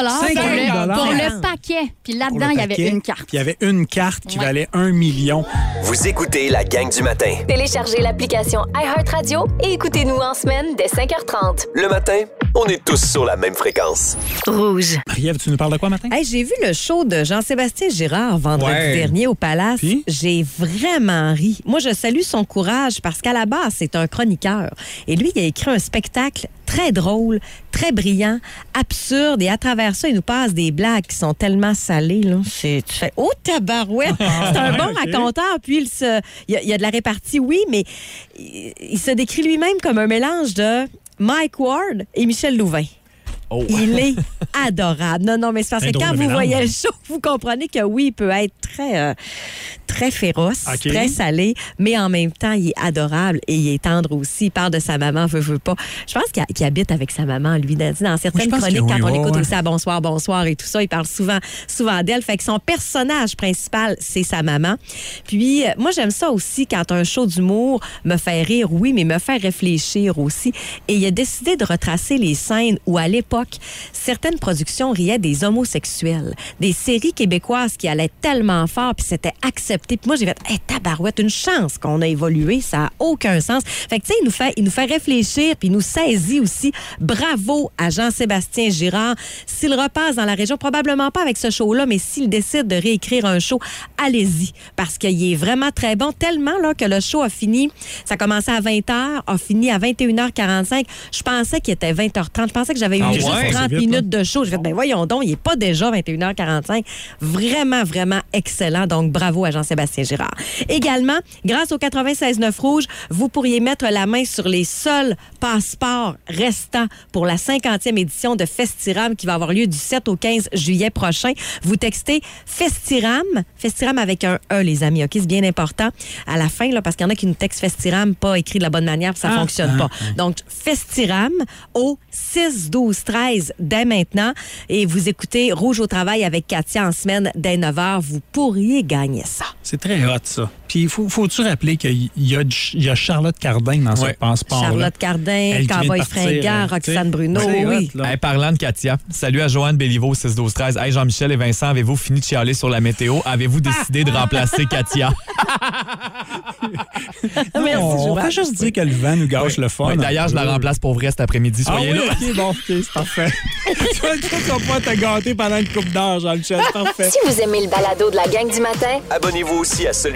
$. Pour le paquet. Puis là-dedans, il y avait une carte. Puis il y avait une carte qui valait 1 million. Vous écoutez la gang du matin. Téléchargez l'application iHeartRadio et écoutez-nous en semaine dès 5h30. Le matin, on est tous sur la même fréquence. Rouge. Marie-Ève, tu nous parles de quoi matin? Hey, j'ai vu le show de Jean-Sébastien Girard vendredi dernier au Palace. Puis? J'ai vraiment ri. Moi, je salue son courage parce qu'à la base, c'est un chroniqueur. Et lui, il a écrit un spectacle très drôle, très brillant, absurde. Et à travers ça, il nous passe des blagues qui sont tellement salées. Là. Tu fais « Oh, tabarouette! » C'est un bon raconteur. Puis, il y a de la répartie, oui, mais il se décrit lui-même comme un mélange de Mike Ward et Michel Louvain. Oh. Il est adorable. Non, mais c'est parce que quand vous voyez le show, vous comprenez que oui, il peut être très féroce, très salé, mais en même temps, il est adorable et il est tendre aussi. Il parle de sa maman, veut pas. Je pense qu'il habite avec sa maman, lui. Dans certaines chroniques, quand on écoute aussi à Bonsoir et tout ça, il parle souvent d'elle. Fait que son personnage principal, c'est sa maman. Puis, moi, j'aime ça aussi quand un show d'humour me fait rire, oui, mais me fait réfléchir aussi. Et il a décidé de retracer les scènes où, à l'époque, certaines productions riaient des homosexuels, des séries québécoises qui allaient tellement fort, puis c'était accepté. Puis moi, j'ai fait, tabarouette, une chance qu'on a évolué, ça n'a aucun sens. Fait que, tu sais, il nous fait réfléchir, puis il nous saisit aussi. Bravo à Jean-Sébastien Girard. S'il repasse dans la région, probablement pas avec ce show-là, mais s'il décide de réécrire un show, allez-y, parce qu'il est vraiment très bon, tellement là, que le show a fini, ça a commencé à 20h, a fini à 21h45. Je pensais qu'il était 20h30. Je pensais que j'avais eu juste 30 minutes de show. J'ai fait, voyons donc, il n'est pas déjà 21h45. Vraiment, vraiment excellent. Donc, bravo à Jean-Sébastien Girard. Également, grâce au 96.9 Rouge, vous pourriez mettre la main sur les seuls passeports restants pour la 50e édition de Festiram qui va avoir lieu du 7 au 15 juillet prochain. Vous textez Festiram avec un E, les amis, OK? C'est bien important à la fin, là, parce qu'il y en a qui nous textent Festiram pas écrit de la bonne manière, puis ça fonctionne pas. Donc, Festiram au 6-12-13 dès maintenant. Et vous écoutez Rouge au travail avec Katia en semaine dès 9h. Vous pourriez gagner ça. C'est très hot, ça. Puis, faut-tu rappeler qu'il y a Charlotte Cardin dans ce passeport-là? Charlotte Cardin, Cowboy Fringant, Roxane Bruno, oui. Hey, parlant de Katia, salut à Joanne Béliveau, 6-12-13. Hey, Jean-Michel et Vincent, avez-vous fini de chialer sur la météo? Avez-vous décidé de remplacer Katia? On va juste dire que le vent nous gâche le fun. D'ailleurs, je la remplace pour vrai cet après-midi. Soyez là. OK, bon, c'est parfait. Tu vas pas te gâter pendant une couple d'heure, Jean-Michel. Parfait. Si vous aimez le balado de la gang du matin, abonnez-vous aussi à celui de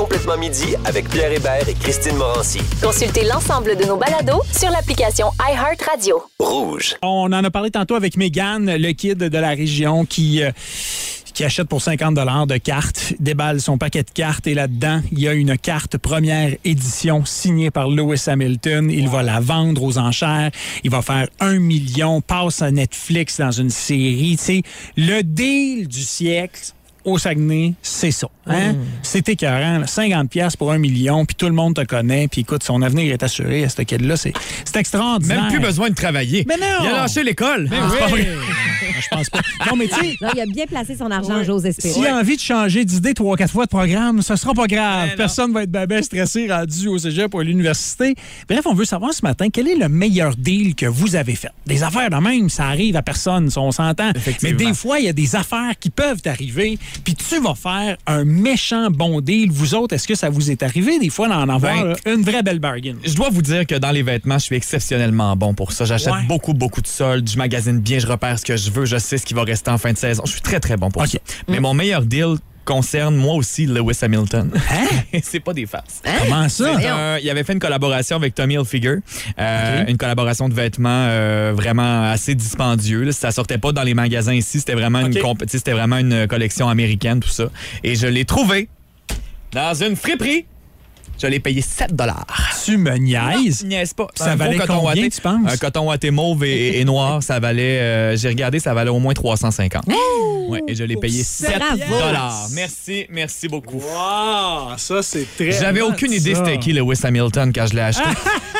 Complètement Midi avec Pierre Hébert et Christine Morancy. Consultez l'ensemble de nos balados sur l'application iHeartRadio. Rouge. On en a parlé tantôt avec Mégane, le kid de la région qui achète pour 50 $ de cartes, déballe son paquet de cartes et là-dedans, il y a une carte première édition signée par Lewis Hamilton. Il va la vendre aux enchères. Il va faire 1 million, passe à Netflix dans une série. C'est le deal du siècle. Au Saguenay, c'est ça. Hein? C'est écœurant. Là. 50$ pour 1 million, puis tout le monde te connaît. Puis écoute, son avenir est assuré à ce kid-là. C'est extraordinaire. Même plus besoin de travailler. Mais non! Il a lâché l'école. Mais c'est pas vrai. Je pense pas. Non, mais tu sais... Il a bien placé son argent, j'ose espérer. S'il a envie de changer d'idée 3-4 fois de programme, ce sera pas grave. Personne va être babé stressé rendu au cégep ou à l'université. Bref, on veut savoir ce matin, quel est le meilleur deal que vous avez fait? Des affaires de même, ça arrive à personne, ça, on s'entend. Mais des fois, il y a des affaires qui peuvent t'arriver, puis tu vas faire un méchant bon deal. Vous autres, est-ce que ça vous est arrivé des fois d'en avoir une vraie belle bargain? Je dois vous dire que dans les vêtements, je suis exceptionnellement bon pour ça. J'achète beaucoup de soldes. Je magasine bien, je repère ce que je veux. Je sais ce qui va rester en fin de saison. Je suis très, très bon pour ça. Mais mon meilleur deal concerne moi aussi Lewis Hamilton. Hein? C'est pas des farces. Hein? Comment ça? Il avait fait une collaboration avec Tommy Hilfiger. Une collaboration de vêtements vraiment assez dispendieux. Là. Ça sortait pas dans les magasins ici. C'était vraiment, c'était vraiment une collection américaine, tout ça. Et je l'ai trouvé dans une friperie. Je l'ai payé 7 $. Tu me niaises? Non, niaise pas. Ça valait combien, ouaté, tu penses? Un coton ouaté mauve et noir, ça valait... j'ai regardé, ça valait au moins 350. Ouais, et je l'ai payé 7 $. Merci beaucoup. Wow, ça, c'est très... J'avais aucune idée c'était qui Lewis Hamilton quand je l'ai acheté.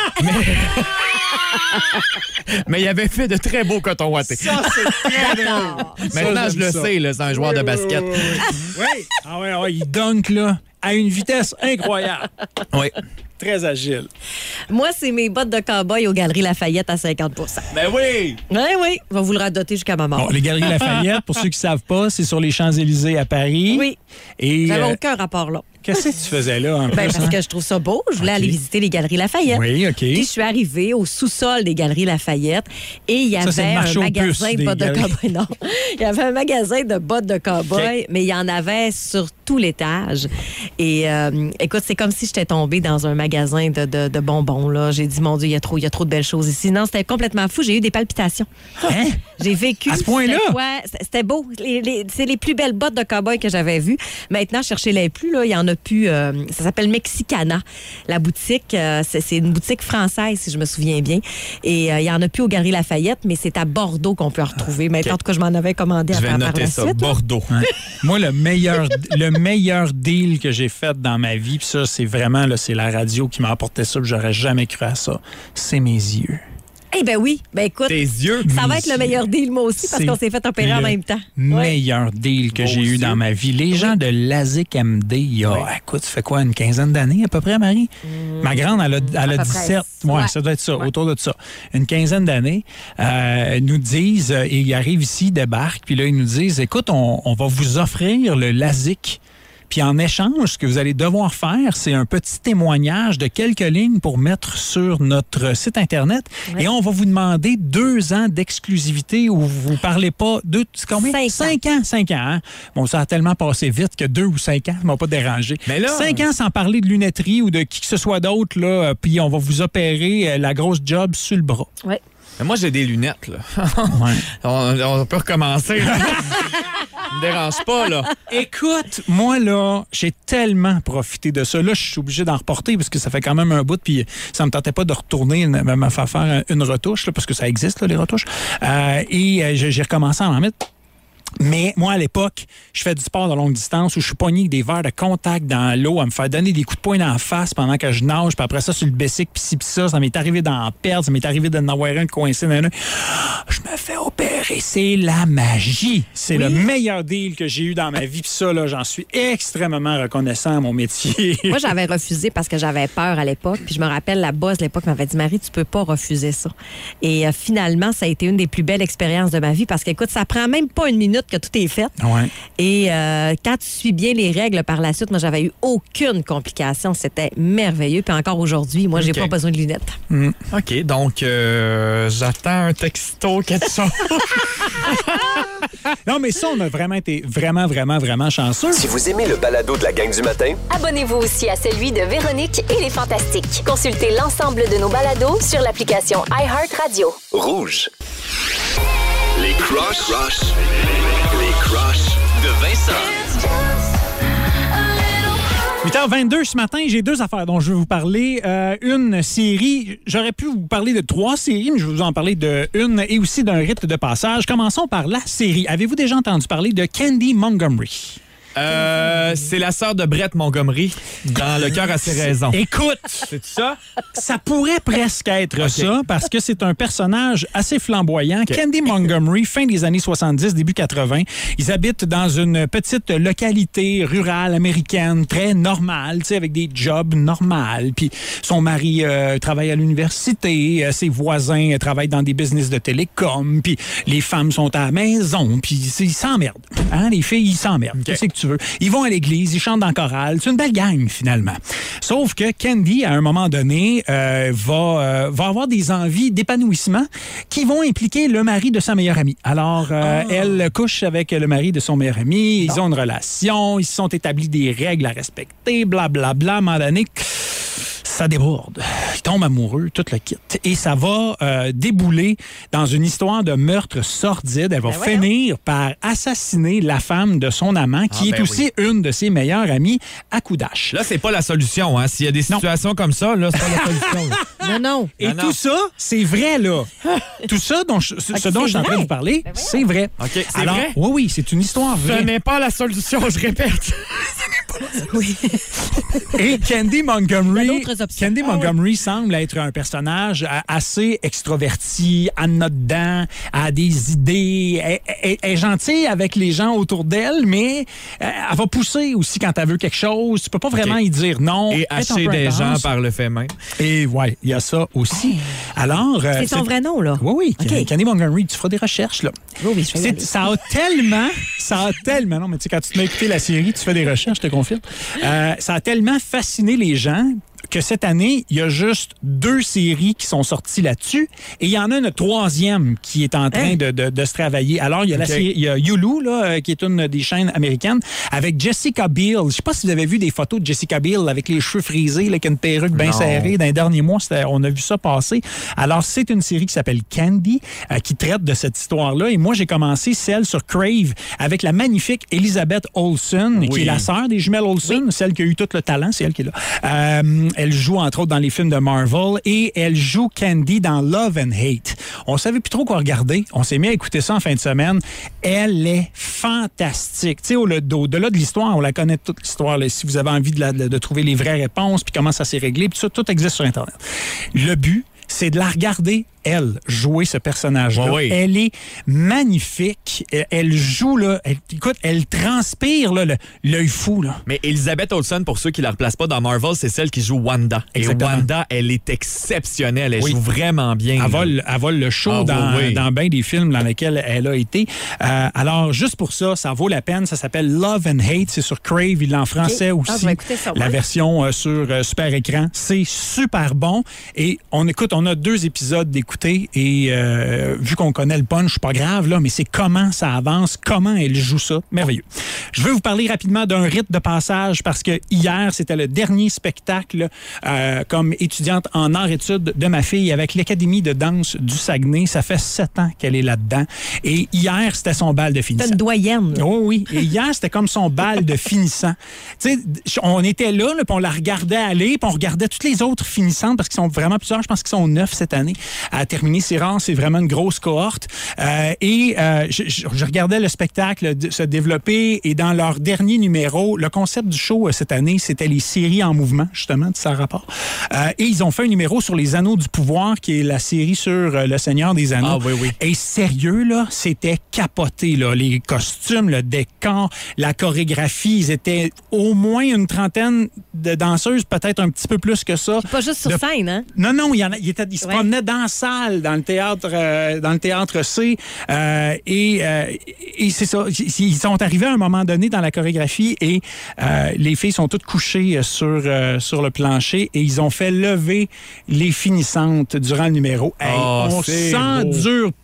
Mais il avait fait de très beaux cotons ouatés. Ça, c'est très bien. Maintenant, je le sais, là, c'est un joueur de basket. Oui. Ah ouais, il dunk, là, à une vitesse incroyable. Oui. Très agile. Moi, c'est mes bottes de cow-boy aux Galeries Lafayette à 50 %. Ben oui! Oui. Je vais vous le radoter jusqu'à ma mort. Bon, les Galeries Lafayette, pour ceux qui ne savent pas, c'est sur les Champs-Élysées à Paris. Oui. Et j'avais aucun rapport là. Qu'est-ce que tu faisais là, en plus? Parce que je trouve ça beau. Je voulais aller visiter les Galeries Lafayette. Oui, OK. Puis je suis arrivée au sous-sol des Galeries Lafayette et il y avait un magasin de bottes de cow-boy. Non, il y avait un magasin de bottes de cow-boy, mais il y en avait sur tout l'étage. Et écoute, c'est comme si j'étais tombée dans un magasin de bonbons. Là. J'ai dit, mon Dieu, il y a trop de belles choses ici. Non, c'était complètement fou. J'ai eu des palpitations. Hein? J'ai vécu. À ce point-là? C'était beau. C'est les plus belles bottes de cow-boy que j'avais vues. Maintenant, cherchez-les plus. Là. Il y en a plus. Ça s'appelle Mexicana. La boutique, c'est une boutique française, si je me souviens bien. Et il y en a plus aux Galeries Lafayette, mais c'est à Bordeaux qu'on peut en retrouver. Maintenant, en tout cas, je m'en avais commandé à par la suite. Je vais noter ça, Bordeaux. Ouais. Moi, le meilleur deal que j'ai fait dans ma vie, puis ça, c'est vraiment, là, c'est la radio qui m'a apporté ça, puis j'aurais jamais cru à ça. C'est mes yeux. Eh bien oui. Ben écoute, tes yeux, ça va être le meilleur deal, moi aussi, parce qu'on s'est fait opérer en même temps. Meilleur deal que j'ai eu dans ma vie. Les gens de LASIK MD, il y a, écoute, ça fait quoi, une quinzaine d'années à peu près, Marie? Ma grande, elle a 17. Ouais, ça doit être ça, autour de ça. Une quinzaine d'années, nous disent, et ils arrivent ici, débarquent, puis là, ils nous disent, écoute, on va vous offrir le LASIK. Puis en échange, ce que vous allez devoir faire, c'est un petit témoignage de quelques lignes pour mettre sur notre site Internet. Et on va vous demander 2 ans d'exclusivité où vous ne parlez pas... C'est combien? 5 ans. 5 ans, hein? Bon, ça a tellement passé vite que 2 ou 5 ans, ça m'a pas dérangé. Mais là, 5 ans sans parler de lunetterie ou de qui que ce soit d'autre, là, puis on va vous opérer la grosse job sur le bras. Oui. Mais moi, j'ai des lunettes, là. On peut recommencer. Ça me dérange pas, là. Écoute, moi, là, j'ai tellement profité de ça. Là, je suis obligé d'en reporter parce que ça fait quand même un bout, puis ça me tentait pas de retourner me faire une retouche, là, parce que ça existe, là, les retouches. Et j'ai recommencé à en mettre. Mais moi, à l'époque, je fais du sport de longue distance où je suis pogné avec des verres de contact dans l'eau à me faire donner des coups de poing dans la face pendant que je nage. Puis après ça, sur le bicycle, puis ci, puis ça. Ça m'est arrivé d'en perdre. Ça m'est arrivé d'en avoir un coincé dans un. Je me fais opérer. C'est la magie. C'est le meilleur deal que j'ai eu dans ma vie. Puis ça, là, j'en suis extrêmement reconnaissant à mon métier. Moi, j'avais refusé parce que j'avais peur à l'époque. Puis je me rappelle, la boss de l'époque m'avait dit, Marie, tu peux pas refuser ça. Et finalement, ça a été une des plus belles expériences de ma vie parce qu'écoute, ça prend même pas une minute que tout est fait. Ouais. Et quand tu suis bien les règles par la suite, moi, j'avais eu aucune complication. C'était merveilleux. Puis encore aujourd'hui, moi, j'ai pas besoin de lunettes. OK, donc j'attends un texto, quelque chose. Non, mais ça, on a vraiment été vraiment chanceux. Si vous aimez le balado de la gang du matin, Abonnez-vous aussi à celui de Véronique et les Fantastiques. Consultez l'ensemble de nos balados sur l'application iHeartRadio. rouge. Les crushs de Vincent. 8h22 ce matin, j'ai 2 affaires dont je veux vous parler. Une série, j'aurais pu vous parler de 3 séries, mais je vais vous en parler de une et aussi d'un rite de passage. Commençons par la série. Avez-vous déjà entendu parler de Candy Montgomery? C'est la sœur de Brett Montgomery dans Le cœur a ses raisons. Écoute, c'est ça? Ça pourrait presque être ça parce que c'est un personnage assez flamboyant. Candy Montgomery, fin des années 70, début 80. Ils habitent dans une petite localité rurale américaine, très normale, tu sais, avec des jobs normaux. Puis son mari travaille à l'université, ses voisins travaillent dans des business de télécom, puis les femmes sont à la maison, puis ils s'emmerdent. Hein, les filles, ils s'emmerdent. Qu'est-ce que tu veux? Ils vont à l'église, ils chantent dans le chorale. C'est une belle gang, finalement. Sauf que Candy, à un moment donné, va avoir des envies d'épanouissement qui vont impliquer le mari de sa meilleure amie. Alors, elle couche avec le mari de son meilleur ami. Ils ont une relation. Ils se sont établis des règles à respecter. Blablabla. À un moment donné, ça déborde. Ils tombent amoureux, tout le kit. Et ça va débouler dans une histoire de meurtre sordide. Elle va finir par assassiner la femme de son amant, qui est aussi une de ses meilleures amies, à coups d'âge. Là, c'est pas la solution. Hein? S'il y a des situations comme ça, là, c'est pas la solution. Non. Et tout ça, c'est vrai, là. Tout ça, dont je suis en train de vous parler, c'est vrai. OK, c'est Alors, vrai? Oui, c'est une histoire vraie. Ce n'est pas la solution, je répète. Oui. Et Candy Montgomery semble être un personnage assez extroverti, anodin, a des idées, elle est gentille avec les gens autour d'elle, mais elle va pousser aussi quand elle veut quelque chose. Tu peux pas vraiment y dire non. Et hacher des gens par le fait même. Et ouais, il y a ça aussi. Alors, c'est son vrai nom, là? Oui. Candy Montgomery, tu feras des recherches, là. Oui, je vais ça a tellement... Non, mais tu sais, quand tu te mets écouter la série, tu fais des recherches, je te confirme. Ça a tellement fasciné les gens que cette année, il y a juste 2 séries qui sont sorties là-dessus et il y en a une 3e qui est en train de se travailler. Alors, il y a la série, il y a Hulu, là, qui est une des chaînes américaines, avec Jessica Biel. Je ne sais pas si vous avez vu des photos de Jessica Biel avec les cheveux frisés, là, avec une perruque bien serrée. Dans les derniers mois, on a vu ça passer. Alors, c'est une série qui s'appelle Candy, qui traite de cette histoire-là. Et moi, j'ai commencé celle sur Crave avec la magnifique Elizabeth Olsen, qui est la sœur des jumelles Olsen, celle qui a eu tout le talent, c'est elle qui est là. Elle joue, entre autres, dans les films de Marvel et elle joue Candy dans Love and Hate. On savait plus trop quoi regarder. On s'est mis à écouter ça en fin de semaine. Elle est fantastique. Tu sais, au-delà de l'histoire, on la connaît toute l'histoire. Là, si vous avez envie de trouver les vraies réponses, puis comment ça s'est réglé, puis ça, tout existe sur Internet. Le but, c'est de la regarder, elle, jouer ce personnage-là. Oui. Elle est magnifique. Elle joue, là. Elle transpire, là, l'œil fou, là. Mais Elizabeth Olsen, pour ceux qui ne la replacent pas dans Marvel, c'est celle qui joue Wanda. Exactement. Et Wanda, elle est exceptionnelle. Elle joue vraiment bien. Elle vole le show dans bien des films dans lesquels elle a été. Alors, juste pour ça, ça vaut la peine. Ça s'appelle Love and Hate. C'est sur Crave. Il est en français aussi. Je vais écouter ça, la version sur super écran. C'est super bon. Et on a 2 épisodes d'écouter et vu qu'on connaît le punch, pas grave, là, mais c'est comment ça avance, comment elle joue ça. Merveilleux. Je veux vous parler rapidement d'un rite de passage parce que hier, c'était le dernier spectacle comme étudiante en arts-études de ma fille avec l'Académie de danse du Saguenay. Ça fait 7 ans qu'elle est là-dedans. Et hier, c'était son bal de finissant. C'est une doyenne. Oh, oui. Et hier, c'était comme son bal de finissant. Tu sais, on était là, puis on la regardait aller, puis on regardait toutes les autres finissantes parce qu'ils sont vraiment plusieurs. Je pense qu'ils sont 9 cette année à terminer. C'est rare, c'est vraiment une grosse cohorte. Je regardais le spectacle se développer et dans leur dernier numéro, le concept du show cette année, c'était les séries en mouvement, justement, de ça rapport. Et ils ont fait un numéro sur les Anneaux du pouvoir, qui est la série sur le Seigneur des Anneaux. Ah oui, oui. Et sérieux, là, c'était capoté, là. Les costumes, le décor, la chorégraphie, ils étaient au moins une trentaine de danseuses, peut-être un petit peu plus que ça. C'est pas juste sur scène, hein? Non, ils se promenaient dans la salle, dans le théâtre C. Et c'est ça. Ils sont arrivés à un moment donné dans la chorégraphie et les filles sont toutes couchées sur le plancher et ils ont fait lever les finissantes durant le numéro. Hey, on s'endure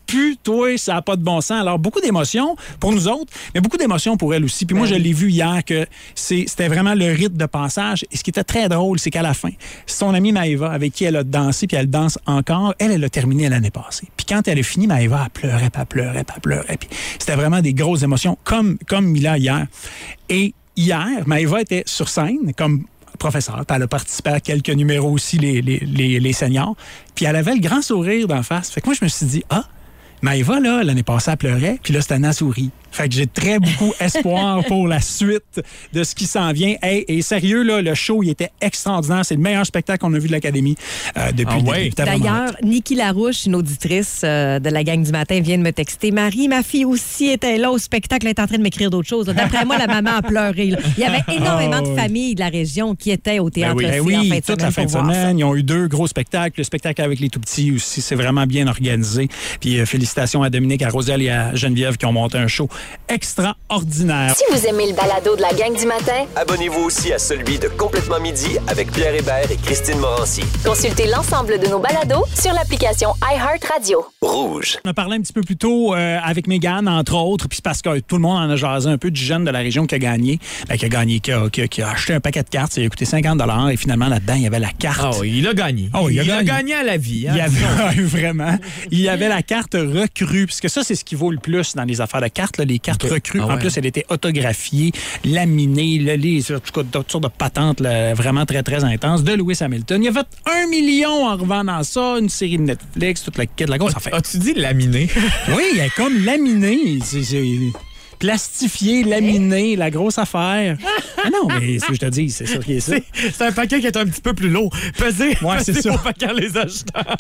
plus, toi, ça n'a pas de bon sens. Alors, beaucoup d'émotions pour nous autres, mais beaucoup d'émotions pour elle aussi. Puis moi, je l'ai vu hier que c'était vraiment le rite de passage. Et ce qui était très drôle, c'est qu'à la fin, son amie Maëva, avec qui elle a dansé, puis elle danse encore, elle a terminé l'année passée. Puis quand elle a fini, Maëva, elle pleurait, puis elle pleurait, puis elle pleurait. Puis c'était vraiment des grosses émotions, comme Mila hier. Et hier, Maëva était sur scène, comme professeur. Puis elle a participé à quelques numéros aussi, les seniors. Puis elle avait le grand sourire d'en face. Fait que moi, je me suis dit, Maëva, là, l'année passée, elle pleurait, puis là, c'était Anna sourit. Fait que j'ai très beaucoup espoir pour la suite de ce qui s'en vient. Hey, et sérieux, là, le show, il était extraordinaire. C'est le meilleur spectacle qu'on a vu de l'Académie depuis le début. D'ailleurs, Niki Larouche, une auditrice de la gang du matin, vient de me texter. Marie, ma fille aussi était là au spectacle. Elle est en train de m'écrire d'autres choses. D'après moi, la maman a pleuré. Là. Il y avait énormément de familles de la région qui étaient au théâtre aussi en fin de toute la fin de semaine. Ils ont eu 2 gros spectacles. Le spectacle avec les tout-petits aussi, c'est vraiment bien organisé. Puis félicitations à Dominique, à Roselle et à Geneviève qui ont monté un show extraordinaire. Si vous aimez le balado de la gang du matin, abonnez-vous aussi à celui de Complètement Midi avec Pierre Hébert et Christine Morancy. Consultez l'ensemble de nos balados sur l'application iHeartRadio. Rouge. On a parlé un petit peu plus tôt avec Mégane, entre autres, puis c'est parce que tout le monde en a jasé un peu du jeune de la région qui a gagné, qui a acheté un paquet de cartes, il a coûté 50 $, et finalement, là-dedans, il y avait la carte. Il a gagné. Il a gagné à la vie. Hein? Il y avait, vraiment. Il y avait la carte recrue, puisque ça, c'est ce qui vaut le plus dans les affaires de cartes, là, les cartes recrues. En plus, elle était autographiée, laminée, toutes sortes de patentes là, vraiment très, très intenses de Lewis Hamilton. Il a fait 1 million en revendant ça, une série de Netflix, toute la grosse affaire. As-tu dit laminé? Oui, il est comme laminé. C'est plastifié, laminé, la grosse affaire. Ah non, mais ce que je te dis, c'est ça qui est ça. C'est un paquet qui est un petit peu plus lourd. Pesé c'est ça. Pour pas quand les acheteurs.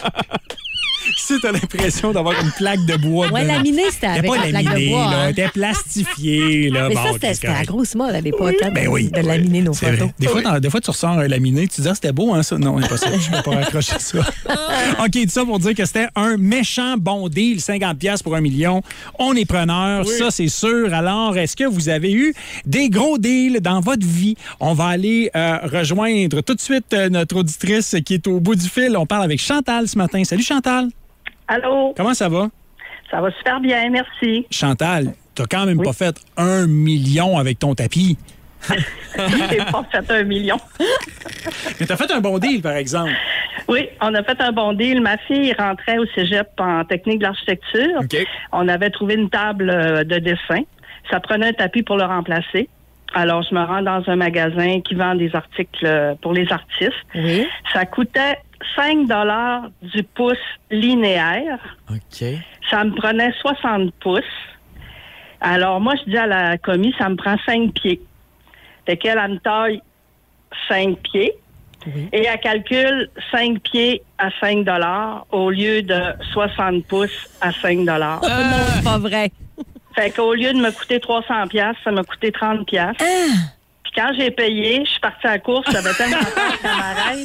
Si t'as l'impression d'avoir une plaque de bois. Ouais, laminé, c'était avec la plaque de bois. Là, c'était plastifié. Là. Mais ça, c'était la grosse mode à l'époque. De laminer nos photos. Vrai. Des fois, tu ressors un laminé, tu dis, c'était beau, hein, ça? Non, c'est pas ça. Je ne peux pas raccrocher ça. OK, tout ça pour dire que c'était un méchant bon deal, 50$ pour 1 million. On est preneur, ça, c'est sûr. Alors, est-ce que vous avez eu des gros deals dans votre vie? On va aller rejoindre tout de suite notre auditrice qui est au bout du fil. On parle avec Chantal ce matin. Salut, Chantal. Allô? Comment ça va? Ça va super bien, merci. Chantal, t'as quand même pas fait 1 million avec ton tapis. J'ai pas fait 1 million. Mais t'as fait un bon deal, par exemple. Oui, on a fait un bon deal. Ma fille rentrait au cégep en technique de l'architecture. Okay. On avait trouvé une table de dessin. Ça prenait un tapis pour le remplacer. Alors, je me rends dans un magasin qui vend des articles pour les artistes. Oui. Ça coûtait 5 $ du pouce linéaire. OK. Ça me prenait 60 pouces. Alors, moi, je dis à la commis, ça me prend 5 pieds. Fait qu'elle, elle me taille 5 pieds. Oui. Et elle calcule 5 pieds à 5 $ au lieu de 60 pouces à 5 $. Non, c'est pas vrai. Fait qu'au lieu de me coûter 300$, ça m'a coûté 30$. Puis quand j'ai payé, je suis partie à la course, j'avais tellement peur que ça m'arrête.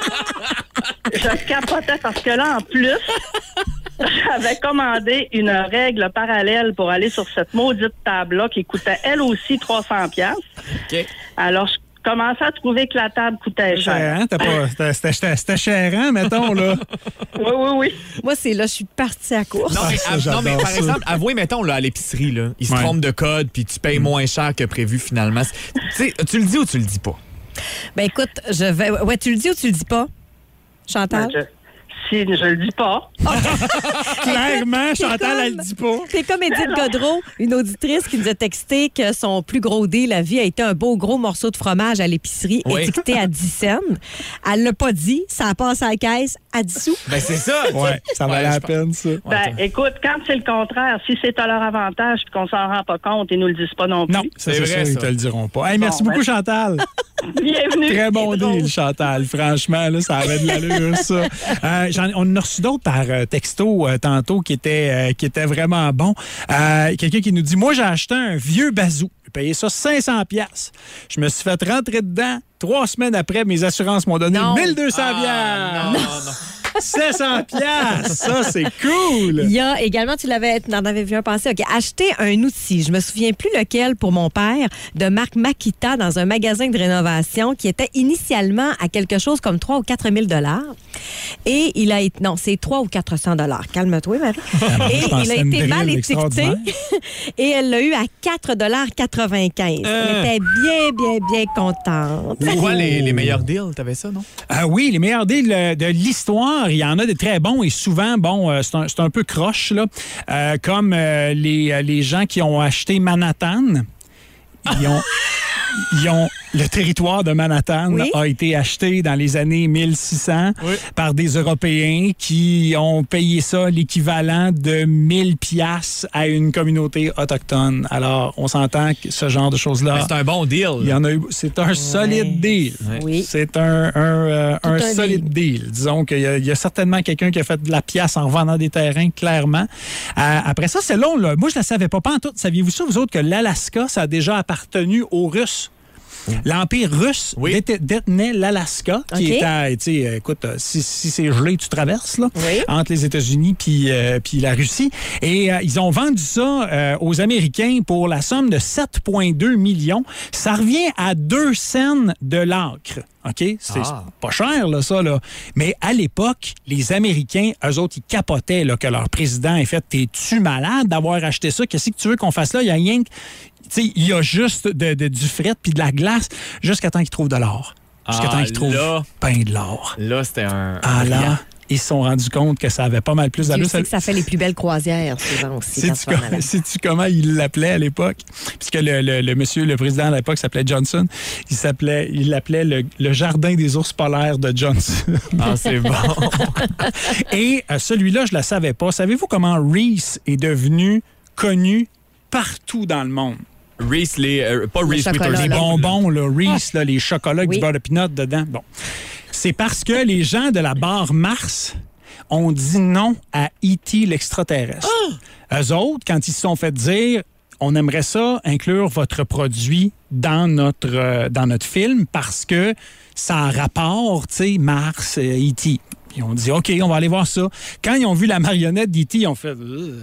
Je capotais parce que là, en plus, j'avais commandé une règle parallèle pour aller sur cette maudite table-là qui coûtait elle aussi 300$. OK. Alors, je commençais à trouver que la table coûtait cher. C'était cher, hein, mettons, là. Oui. Moi, c'est là, je suis partie à course. Non, mais par exemple, avouez, mettons, là, à l'épicerie, là, ils se trompent de code puis tu payes moins cher que prévu, finalement. Tu le dis ou tu le dis pas? Ben écoute, je vais... Ouais, tu le dis ou tu le dis pas, Chantal? Si je le dis pas. Clairement, Chantal, elle le dit pas. C'est comme Edith Godreau, une auditrice qui nous a texté que son plus gros deal la vie a été un beau gros morceau de fromage à l'épicerie étiqueté à 10 cents. Elle l'a pas dit, ça passe à la caisse à 10 sous. Ben c'est ça. Ouais, ça valait la peine, ça. Ben écoute, quand c'est le contraire, si c'est à leur avantage puis qu'on s'en rend pas compte, ils nous le disent pas non plus. Non, c'est vrai, ça. Ils te le diront pas. Hey, merci beaucoup, Chantal. Bienvenue. Très bon deal, Chantal. Franchement, là, ça avait de l'allure, ça. On a reçu d'autres par texto tantôt qui étaient vraiment bons. Quelqu'un qui nous dit, moi, j'ai acheté un vieux bazou. J'ai payé ça 500$. Je me suis fait rentrer dedans. 3 semaines après, mes assurances m'ont donné 1200 Ah, non. 700 piastres. Ça, c'est cool. Il y a également, tu en avais vu un passer, OK, acheter un outil, je me souviens plus lequel pour mon père, de marque Makita dans un magasin de rénovation qui était initialement à quelque chose comme 3 ou 4 000 $. Et il a été, non, c'est 3 ou 400 $. Calme-toi, Marie. Et il a été mal étiqueté et elle l'a eu à 4,95 $. Elle était bien contente. C'est quoi les meilleurs deals? T'avais ça, non? Oui, les meilleurs deals de l'histoire. Il y en a des très bons et souvent, c'est un peu croche, là. Comme les gens qui ont acheté Manhattan. Ils ont le territoire de Manhattan a été acheté dans les années 1600 par des Européens qui ont payé ça l'équivalent de 1000 piastres à une communauté autochtone. Alors, on s'entend que ce genre de choses-là... C'est un bon deal. Il y en a eu, c'est un solide deal. Oui. C'est un solide deal. Disons qu'il y a certainement quelqu'un qui a fait de la pièce en vendant des terrains, clairement. Après ça, c'est long, là. Moi, je ne la savais pas en tout. Saviez-vous ça, vous autres, que l'Alaska, ça a déjà appartenu aux Russes? L'Empire russe détenait l'Alaska, qui était, écoute, si c'est gelé, tu traverses, là, entre les États-Unis puis la Russie. Et ils ont vendu ça aux Américains pour la somme de 7,2 millions. Ça revient à 2 cents de l'acre. OK? C'est pas cher, là, ça, là. Mais à l'époque, les Américains, eux autres, ils capotaient là, que leur président ait fait « T'es-tu malade d'avoir acheté ça? Qu'est-ce que tu veux qu'on fasse là? Il y a rien que... » T'sais, il y a juste du fret puis de la glace jusqu'à temps qu'ils trouvent de l'or. Jusqu'à temps qu'ils trouvent de l'or. Là, c'était un... Là, ils se sont rendus compte que ça avait pas mal plus d'allure. Tu sais que ça fait les plus belles croisières, souvent aussi. Sais-tu comment il l'appelait à l'époque? Puisque le président à l'époque s'appelait Johnson. Il l'appelait le jardin des ours polaires de Johnson. Ah, c'est bon. Et celui-là, je ne le savais pas. Savez-vous comment Reese est devenu connu partout dans le monde? Reese, pas Reese Witherspoon. Les bonbons, là, Reese, là, les chocolats avec du beurre de pinot dedans. Bon. C'est parce que les gens de la barre Mars ont dit non à E.T. l'extraterrestre. Eux autres, quand ils se sont fait dire on aimerait ça inclure votre produit dans notre film parce que ça a rapport, tu sais, Mars, E.T. Ils ont dit OK, on va aller voir ça. Quand ils ont vu la marionnette d'E.T., ils ont fait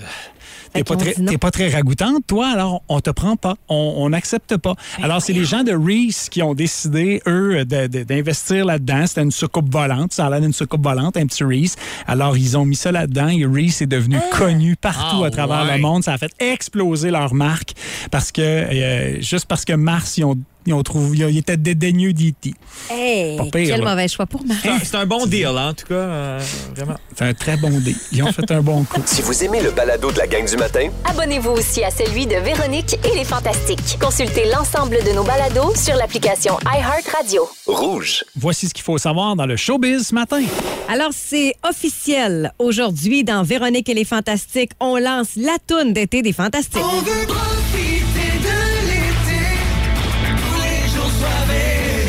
T'es pas très ragoûtante, toi, alors on te prend pas. On n'accepte pas. Alors, c'est les gens de Reese qui ont décidé, eux, d'investir là-dedans. C'était une soucoupe volante. Ça a l'air d'une soucoupe volante, un petit Reese. Alors, ils ont mis ça là-dedans et Reese est devenu connu partout à travers le monde. Ça a fait exploser leur marque parce que, juste parce que Mars, ils étaient dédaigneux d'E.T. Hey, quel mauvais choix pour Mars. C'est un bon deal, hein, en tout cas. Vraiment. C'est un très bon deal. Ils ont fait un bon coup. Si vous aimez le balado de la gang du matin, abonnez-vous aussi à celui de Véronique et les Fantastiques. Consultez l'ensemble de nos balados sur l'application iHeartRadio. Rouge. Voici ce qu'il faut savoir dans le showbiz ce matin. Alors, c'est officiel. Aujourd'hui, dans Véronique et les Fantastiques, on lance la toune d'été des Fantastiques. On veut profiter de l'été, tous les jours soirées.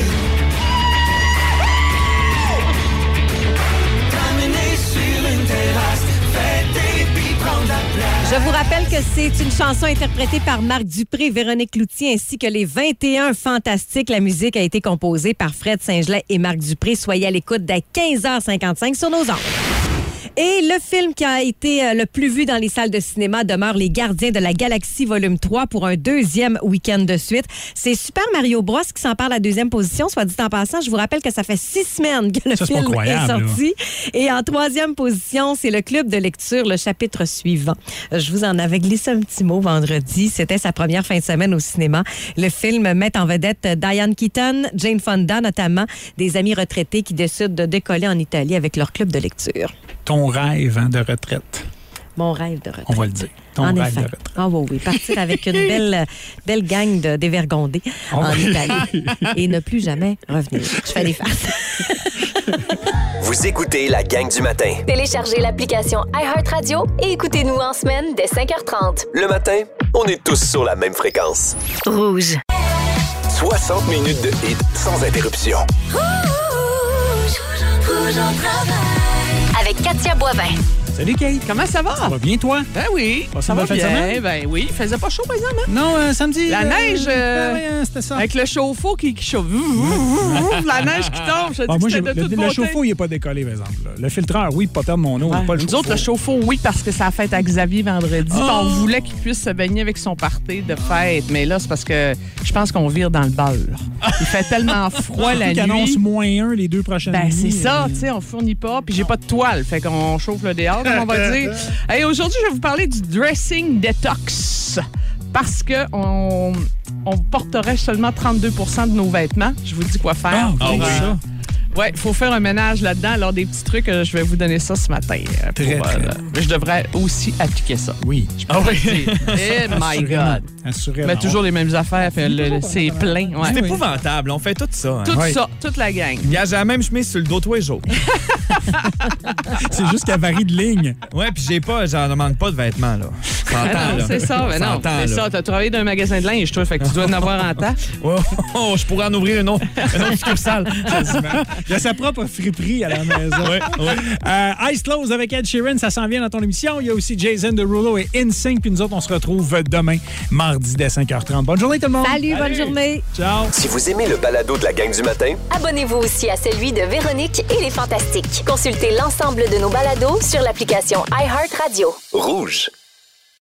T'amener sur une terrasse, fêter puis prendre la place. Je vous rappelle que c'est une chanson interprétée par Marc Dupré, Véronique Cloutier ainsi que les 21 Fantastiques. La musique a été composée par Fred Saint-Gelais et Marc Dupré. Soyez à l'écoute dès 15h55 sur nos ondes. Et le film qui a été le plus vu dans les salles de cinéma demeure Les Gardiens de la Galaxie volume 3 pour un 2e week-end de suite. C'est Super Mario Bros qui s'empare de la 2e position. Soit dit en passant, je vous rappelle que ça fait 6 semaines que le film est sorti. Là. Et en 3e position, c'est le club de lecture, le chapitre suivant. Je vous en avais glissé un petit mot vendredi. C'était sa première fin de semaine au cinéma. Le film met en vedette Diane Keaton, Jane Fonda notamment, des amis retraités qui décident de décoller en Italie avec leur club de lecture. Ton rêve de retraite. Mon rêve de retraite. On va le dire. Ton rêve de retraite. Ah oui, partir avec une belle gang de dévergondés en Italie et ne plus jamais revenir. Je fais des farces. Vous écoutez la gang du matin. Téléchargez l'application iHeartRadio et écoutez-nous en semaine dès 5h30. Le matin, on est tous sur la même fréquence. Rouge. 60 minutes de hit sans interruption. Rouge en travail. Avec Katia Boivin. Salut, Kate. Comment ça va? Ça va bien, toi? Ben oui. Passez Ça une va belle fin de bien. semaine? Ben oui. Il faisait pas chaud, par exemple, hein? Non, samedi. La neige, c'était ça. avec le chauffe-eau qui chauffe. La neige qui tombe. Je te dis moi, que c'était de toute le beauté. chauffe-eau, il n'est pas décollé, par exemple. Là. Le filtreur, oui, pas perdre mon eau, Ouais. pas le Nous chauffe-eau. autres, le chauffe-eau, oui, parce que c'est la fête à Xavier vendredi. Oh! On voulait qu'il puisse se baigner avec son party de fête. Mais là, c'est parce que je pense qu'on vire dans le beurre. Il fait tellement froid la nuit. annonce -1 les 2 prochaines Ben, nuits. c'est ça, tu sais, on fournit pas. Puis j'ai pas de toile, fait qu'on chauffe le dehors, comme on va dire. Et aujourd'hui, je vais vous parler du dressing detox. Parce que on porterait seulement 32 % de nos vêtements. Je vous dis quoi faire. oui. Ça. Ouais, il faut faire un ménage là-dedans. Alors, des petits trucs, je vais vous donner ça ce matin. Très. Je devrais aussi appliquer ça. Oui. Ah oui. Eh my God. Assurément. Mais toujours les mêmes affaires. Puis c'est plein. Ouais. C'est épouvantable. On fait tout ça. Hein. Tout ça, toute la gang. Gars, j'ai la même chemise sur le dos tous les jours. C'est juste qu'elle varie de ligne. Ouais, puis j'en manque pas de vêtements, là. C'est ça, mais non. C'est ça. T'as travaillé dans un magasin de linge, toi, fait que tu dois en avoir en temps. Oh, je pourrais en ouvrir une autre succursale. Il a sa propre friperie à la maison. Eyes Closed avec Ed Sheeran, ça s'en vient dans ton émission. Il y a aussi Jason Derulo et NSYNC. Puis nous autres, on se retrouve demain, mardi, dès 5h30. Bonne journée, tout le monde. Salut. Bonne journée. Ciao. Si vous aimez le balado de la gang du matin, Abonnez-vous aussi à celui de Véronique et les Fantastiques. Consultez l'ensemble de nos balados sur l'application iHeartRadio. rouge.